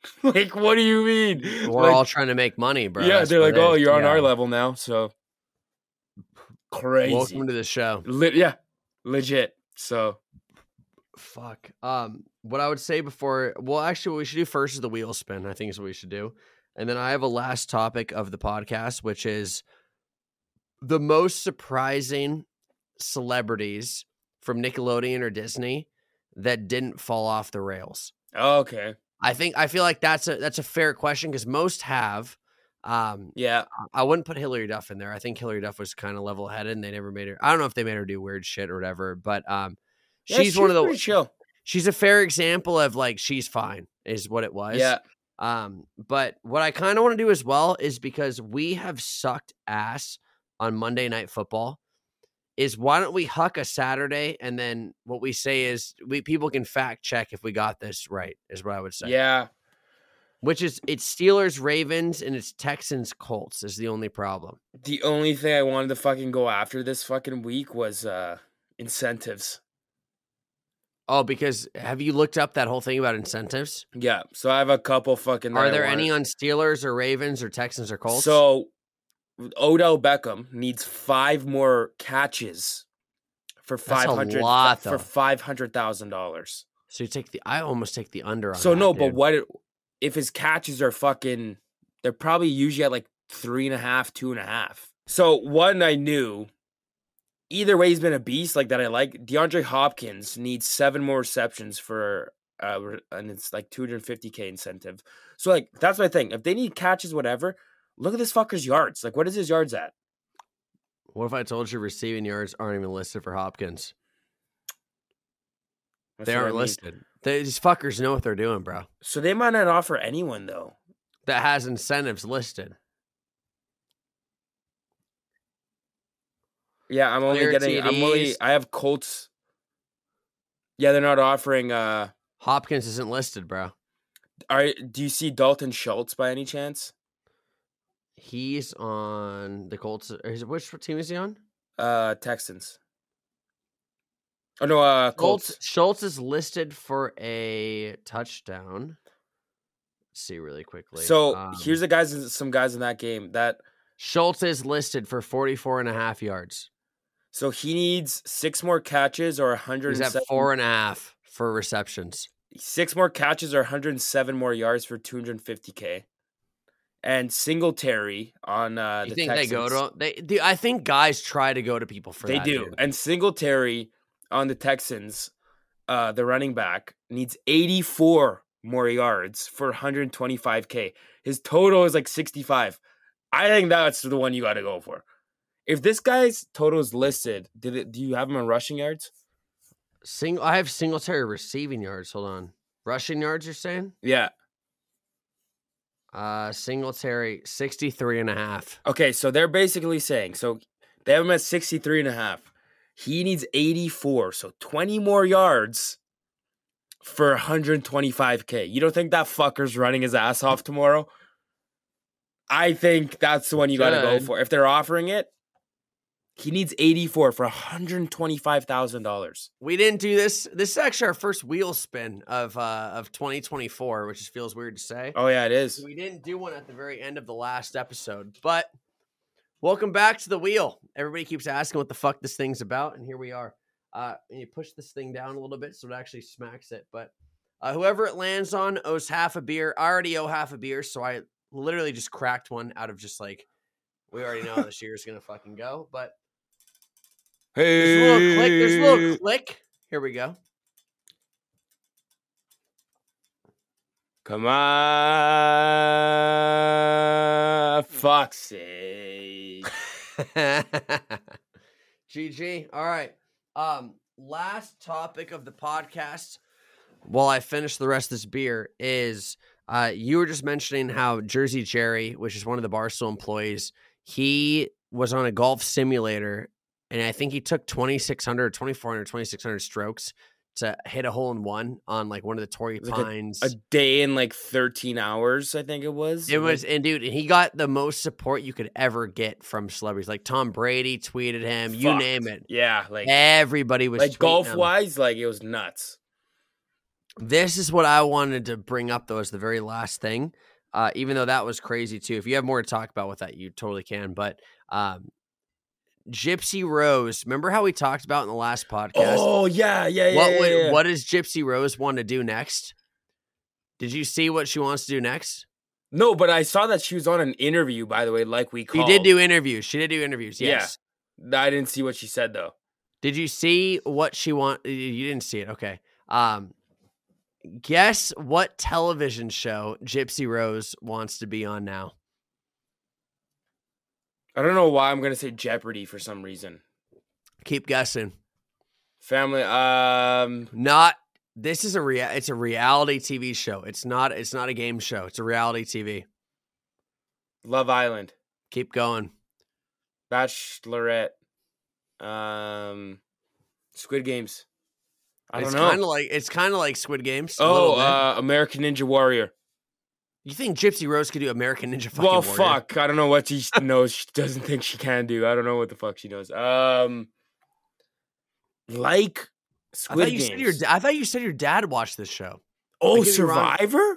Like, what do you mean?
We're
Like,
all trying to make money, bro.
yeah,
That's
they're
what
like,
it
oh,
is.
you're on
Yeah.
our level now, so crazy.
Welcome to the show.
Le- yeah, legit. So
Fuck. Um, what I would say before, well, actually, what we should do first is the wheel spin. I think is what we should do, and then I have a last topic of the podcast, which is the most surprising celebrities from Nickelodeon or Disney that didn't fall off the rails.
okay,
I think I feel like that's a that's a fair question because most have. Um,
yeah,
I wouldn't put Hillary Duff in there. I think Hillary Duff was kind of level headed, and they never made her. I don't know if they made her do weird shit or whatever, but um,
yeah,
she's one of the.
pretty chill.
She's a fair example of like she's fine is what it was.
Yeah,
Um, but what I kind of want to do as well is because we have sucked ass on Monday Night Football. Is why don't we huck a Saturday and then what we say is we people can fact check if we got this right is what I would say.
yeah.
Which is it's Steelers, Ravens, and it's Texans, Colts is the only problem.
The only thing I wanted to fucking go after this fucking week was uh incentives.
Oh, because have you looked up that whole thing about incentives?
Yeah, so I have a couple fucking. that
Are
I
there
wanted.
any on Steelers or Ravens or Texans or Colts?
So Odell Beckham needs five more catches for
That's
five
a
hundred
lot,
for
though.
five hundred thousand dollars.
So you take the I almost take the under on
So
that,
no,
dude.
but what if his catches are fucking? They're probably usually at like three and a half, two and a half. So one I knew. Either way, he's been a beast like that. I like DeAndre Hopkins needs seven more receptions for, uh, re- and it's like two hundred fifty K incentive. So like that's my thing. If they need catches, whatever, look at this fucker's yards. Like, what is his yards at?
What if I told you receiving yards aren't even listed for Hopkins?
That's
They
what I
aren't
mean.
listed. They, these fuckers know what they're doing, bro.
So they might not offer anyone though.
That has incentives listed.
Yeah, I'm only
Clear
getting. I'm only.
T Ds.
I have Colts. Yeah, they're not offering. Uh,
Hopkins isn't listed, bro.
are do you see Dalton Schultz by any chance?
He's on the Colts. Is, which team is he on?
Uh, Texans. Oh no, uh, Colts.
Schultz, Schultz is listed for a touchdown. Let's see really quickly.
So
Um,
here's the guys. in- Some guys in that game that.
Schultz is listed for forty-four and a half yards.
So he needs six more catches or one hundred
He's at four and a half for receptions.
six more catches or one hundred seven more yards for two hundred fifty K. And Singletary on uh,
You
the
think
Texans.
they go to they? Dude, I think guys try to go to people for
They
that.
do.
dude.
And Singletary on the Texans, uh, the running back, needs eighty-four more yards for one hundred twenty-five K. His total is like sixty-five. I think that's the one you got to go for. If this guy's total is listed, did it? Do you have him on rushing yards?
Sing. I have Singletary receiving yards. Hold on, rushing yards. You're saying?
Yeah.
Uh, Singletary sixty-three and a half.
Okay, so they're basically saying, so they have him at sixty-three and a half. He needs eighty-four, so twenty more yards for one hundred twenty-five K. You don't think that fucker's running his ass off tomorrow? I think that's the one you got to go
Should.
for. If they're offering it, he needs eighty-four for one hundred twenty-five thousand dollars.
We didn't do this. This is actually our first wheel spin of uh of twenty twenty-four, which just feels weird to say.
Oh, yeah, it is.
We didn't do one at the very end of the last episode, but welcome back to the wheel. Everybody keeps asking what the fuck this thing's about, and here we are. Uh, and you push this thing down a little bit so it actually smacks it. But uh, whoever it lands on owes half a beer. I already owe half a beer, so I literally just cracked one out of just like we already know how this year is gonna fucking go. But there's a little click. There's a little click. Here we go.
Come on. Fuck's sake.
G G. All right. Um, last topic of the podcast while I finish the rest of this beer is uh you were just mentioning how Jersey Jerry, which is one of the Barstool employees, he was on a golf simulator and I think he took twenty-six hundred, twenty-four hundred, twenty-six hundred strokes to hit a hole in one on like one of the Torrey
Like a-
Pines.
A day in like thirteen hours, I think it was.
It was, and dude, he got the most support you could ever get from celebrities. Like Tom Brady tweeted him, you
Fucked.
name it.
Yeah, like
Everybody was
like
tweeting
golf
him.
wise, like it was nuts.
This is what I wanted to bring up, though, as the very last thing. Uh, even though that was crazy too. If you have more to talk about with that, you totally can. But um, Gypsy Rose, remember how we talked about in the last podcast?
Oh yeah, yeah, yeah.
What
yeah,
would,
yeah.
what does Gypsy Rose want to do next? Did you see what she wants to do next?
No, but I saw that she was on an interview, by the way, like we
She
called.
did do interviews. She did do interviews. Yes.
Yeah. I didn't see what she said though.
Did you see what she want? You didn't see it. Okay. Um, guess what television show Gypsy Rose wants to be on now?
I don't know why I'm gonna say Jeopardy for some reason.
Keep guessing.
Family. Um.
Not. This is a rea- It's a reality T V show. It's not. It's not a game show. It's a reality T V.
Love Island.
Keep going.
Bachelorette. Um. Squid Games. I
it's
don't know.
kind of like it's kind of like Squid Games. a
Oh,
little bit.
uh, American Ninja Warrior.
You think Gypsy Rose could do American Ninja fucking
Well,
Warrior?
fuck. I don't know what she knows. She doesn't think she can do. I don't know what the fuck she knows. Um, like
I
Squid
thought you
Games.
said your. da- I thought you said your dad watched this show.
oh,
I could be wrong.
Survivor.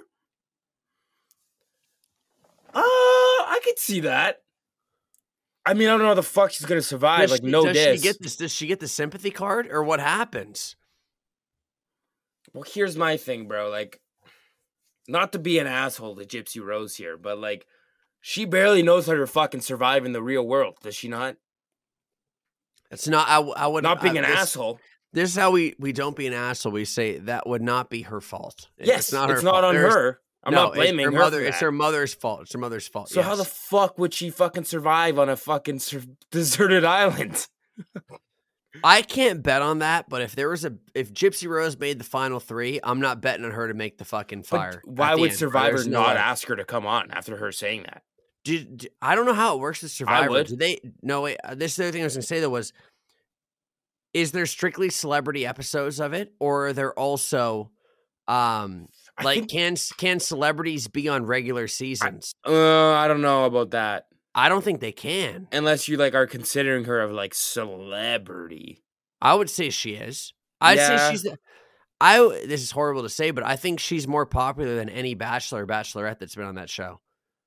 Uh, I could see that. I mean, I don't know how the fuck she's gonna survive.
Does
like,
she,
no
does
diss.
she get this? Does she get the sympathy card, or what happens?
Well, here's my thing, bro. Like, not to be an asshole to Gypsy Rose here, but like, she barely knows how to fucking survive in the real world. Does she not?
It's not. I, I would
Not being
I,
an
this,
asshole.
This is how we we don't be an asshole. We say that would not be her fault. It-
Yes,
it's not her
it's
fault.
not on
There's-
her. I'm
no,
not blaming
it's
her.
her mother.
for
It's
that.
her mother's fault. It's her mother's fault.
So how the
yes.
fuck would she fucking survive on a fucking sur- deserted island?
I can't bet on that, but if there was a if Gypsy Rose made the final three, I'm not betting on her to make the fucking fire.
But why
at the
would
end.
Survivor
There's no
not
way.
ask her to come on after her saying that?
Do, do- I don't know how it works with Survivor.
would.
Do they? No, wait. uh, This is the other thing I was going to say. Though was, is there strictly celebrity episodes of it, or are there also, um,
I
like
think-
can can celebrities be on regular seasons?
Uh, I don't know about that.
I don't think they can.
Unless you like are considering her of like celebrity.
I would say she is. I'd
Yeah.
say she's. the- I. This is horrible to say, but I think she's more popular than any bachelor or bachelorette that's been on that show.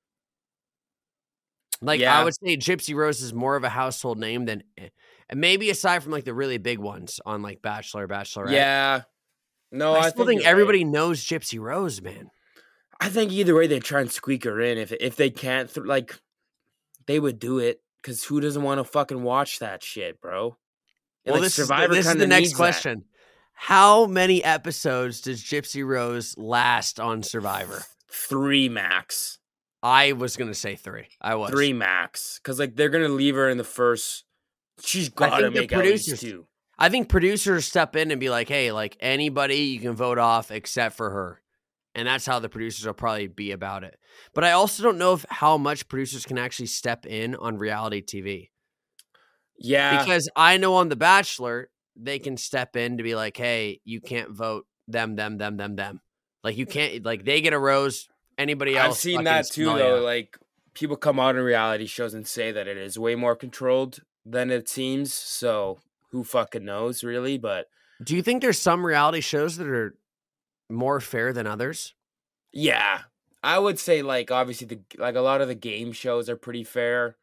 Like
Yeah.
I would say, Gypsy Rose is more of a household name than, and maybe aside from like the really big ones on like Bachelor, Bachelorette.
Yeah. No,
I
I,
still
think,
think
you're
everybody
right.
knows Gypsy Rose, man.
I think either way they try and squeak her in. If if they can't, th- like, they would do it. Because who doesn't want to fucking watch that shit, bro? And,
Well,
like,
this, is the,
Survivor
this is
kinda
the next
needs that.
question. How many episodes does Gypsy Rose last on Survivor?
Three max.
I was gonna say three. I was
Three max. Because, like, they're going to leave her in the first. She's
I
got to
think the
make at least
producers-
two.
I think producers step in and be like, "Hey, like anybody, you can vote off except for her," and that's how the producers will probably be about it. But I also don't know if how much producers can actually step in on reality T V
Yeah.
because I know on The Bachelor they can step in to be like, "Hey, you can't vote them, them, them, them, them." Like you can't, like they get a rose. Anybody else?
I've seen
fucking
that too,
smell
though.
ya.
Like, people come out in reality shows and say that it is way more controlled than it seems. So, who fucking knows, really? But
Do you think there's some reality shows that are more fair than others?
yeah, I would say, like, obviously, the like a lot of the game shows are pretty fair.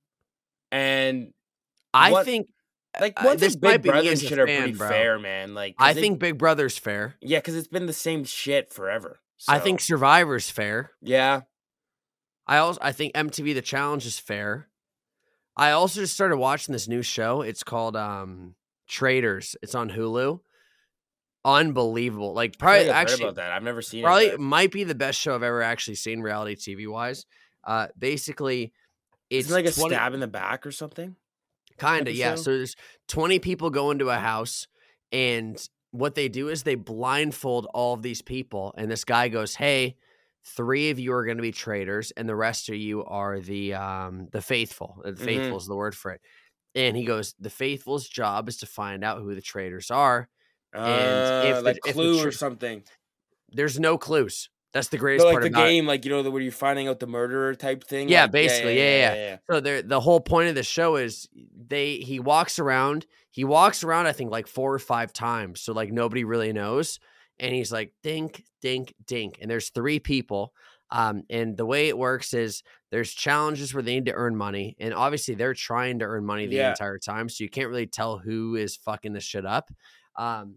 And,
I
What-
think.
like,
uh,
ones
this
like
might
Big
be me
Brother and
as a
shit are
fan,
pretty
bro.
fair, man. Like, 'cause
I
they-
think Big Brother's fair.
yeah, because it's been the same shit forever.
I
So,
think Survivor's fair.
yeah.
I also I think M T V The Challenge is fair. I also just started watching this new show. It's called um Traders. It's on Hulu. Unbelievable. Like
I
probably
think I've heard
actually
about that. I've never seen
probably
it. but-
might be the best show I've ever actually seen reality T V wise. Uh basically it's
It's like a
twenty
stab in the back or something.
Kind of, yeah.
episode?
So there's twenty people go into a house, and what they do is they blindfold all of these people, and this guy goes, "Hey, three of you are going to be traitors, and the rest of you are the um the faithful. The faithful is the word for it." And he goes, "The faithful's job is to find out who the traitors are. And if
Uh,
the-
like
if the
Clue
tr-
or something.
There's no clues. That's the greatest
No, like
part
the
about it.
game, like, you know, the, where you're finding out the murderer type thing.
Yeah,
like,
basically, yeah,
yeah.
So there, the whole point of the show is they he walks around. He walks around, I think, like four or five times. So like nobody really knows. and he's like, dink, dink, dink. And there's three people. Um, and the way it works is there's challenges where they need to earn money. And obviously they're trying to earn money the
Yeah.
entire time. So you can't really tell who is fucking this shit up. Um,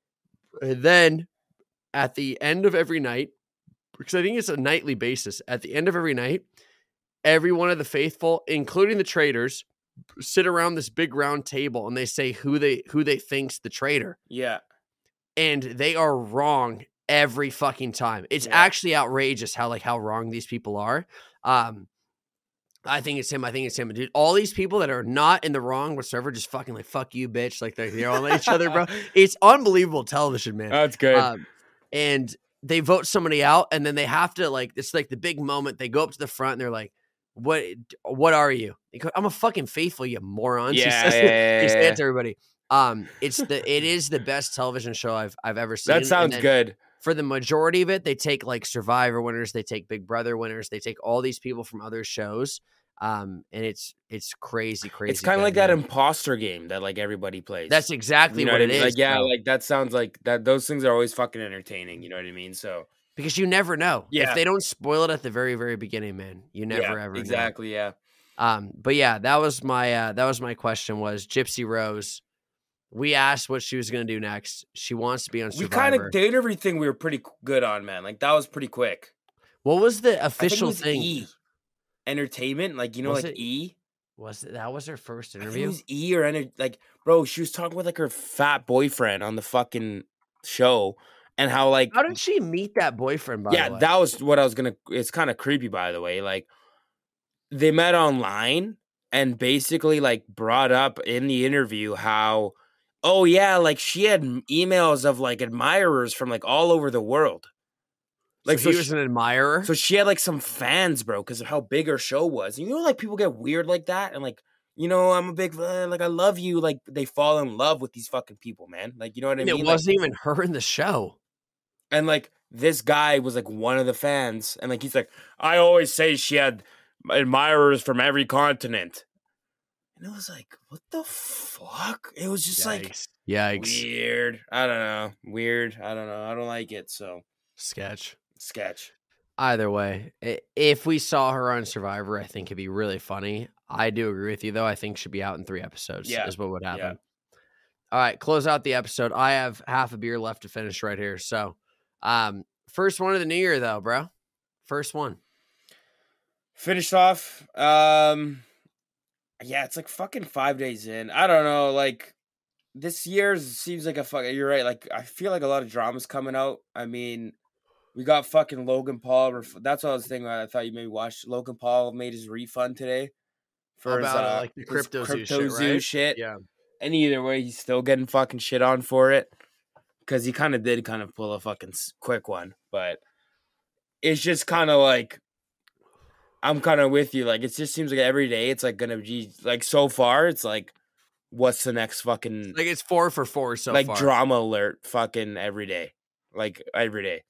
and then at the end of every night, because I think it's a nightly basis, at the end of every night, every one of the faithful, including the traders, sit around this big round table and they say who they who they think's the traitor.
Yeah.
And they are wrong every fucking time. It's
Yeah.
actually outrageous how like how wrong these people are. Um, I think it's him. I think it's him. Dude, all these people that are not in the wrong whatsoever, just fucking like, fuck you, bitch. Like they're, they're all at each other, bro. It's unbelievable television, man.
That's good.
Um, and they vote somebody out and then they have to like, it's like the big moment. They go up to the front and they're like, what, what are you? Go, I'm a fucking faithful, you morons.
Yeah,
He says,
yeah, yeah,
he said
yeah.
it to everybody. Um, it's the, it is the best television show I've, I've ever seen.
That
And
sounds
then
good.
For the majority of it, they take like Survivor winners, they take Big Brother winners, they take all these people from other shows. Um, and it's, it's crazy, crazy.
It's kind of
good,
like that
man.
imposter game that like everybody plays.
That's exactly
You know
what,
what I
it
mean?
is.
Like, yeah,
bro.
like that sounds like that. Those things are always fucking entertaining. You know what I mean? So
Because you never know.
Yeah.
If they don't spoil it at the very, very beginning, man, you never
yeah,
ever know.
exactly. Yeah.
Um, but yeah, that was my uh, that was my question was Gypsy Rose. We asked what she was gonna do next. She wants to be on
We kind
Survivor.
of did everything we were pretty qu- good on, man. Like that was pretty quick.
What was the
I think it
official
was
thing?
E. Entertainment, like you know,
Was
like
it
E.
Was it, that was her first
I think it
interview?
was E or enter- like, bro, she was talking with like her fat boyfriend on the fucking show, and how like
How did she meet that boyfriend? By
yeah,
the way?
that was what I was gonna. It's kind of creepy, by the way. Like they met online and basically like brought up in the interview how, oh yeah, like she had m- emails of like admirers from like all over the world.
like
Like
so
so,
he was
she,
an admirer.
so she had like some fans, bro, because of how big her show was. You know, like people get weird like that, and like you know, I'm a big uh, like I love you. Like they fall in love with these fucking people, man. Like you know what I
and
mean?
it
Like,
wasn't even her in the show.
and like this guy was like one of the fans, and like he's like, I always say she had admirers from every continent. And it was like, what the fuck? It was just like
Yikes! Yikes!
weird. I don't know. Weird. I don't know. I don't like it. So
Sketch.
sketch.
Either way, i- if we saw her on Survivor, I think it'd be really funny. I do agree with you, though. I think she'd be out in three episodes.
Yeah,
Is what would happen.
yeah.
All right, close out the episode. I have half a beer left to finish right here. So, um, first one of the new year, though, bro. First one.
Finished off. Um yeah, it's like fucking five days in. I don't know. Like this year seems like a fuck. You're right. Like I feel like a lot of drama's coming out. I mean, we got fucking Logan Paul. Ref- That's what I was thinking. I thought you maybe watched. Logan Paul made his refund today for his,
About, uh,
uh,
like, the
his
crypto zoo
crypto
shit,
zoo
right?
shit.
Yeah.
And either way, he's still getting fucking shit on for it because he kind of did kind of pull a fucking s- quick one. But it's just kind of like I'm kind of with you. Like it just seems like every day it's like gonna be like so far. It's like what's the next fucking
Like it's four for four so
like
far.
drama alert fucking every day, like every day.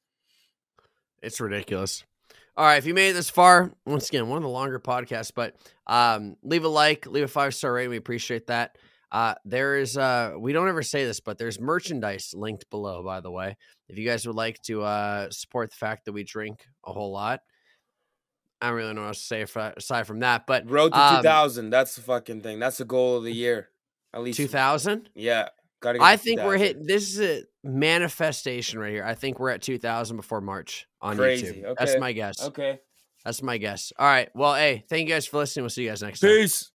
It's ridiculous. All right, if you made it this far, once again, one of the longer podcasts, but um, leave a like, leave a five star rating. We appreciate that. Uh, there is, uh, we don't ever say this, but there's merchandise linked below, by the way. If you guys would like to uh, support the fact that we drink a whole lot, I don't really know what else to say for, aside from that. But
Road to
um,
two thousand. That's the fucking thing. That's the goal of the year. At least
two thousand?
Yeah, gotta. Get
I
to
think we're
two thousand.
hitting. This is a manifestation right here. I think we're at two thousand before March on
Crazy.
YouTube. That's
Okay.
my guess.
Okay.
That's my guess. All right. Well, hey, thank you guys for listening. We'll see you guys next time.
Peace.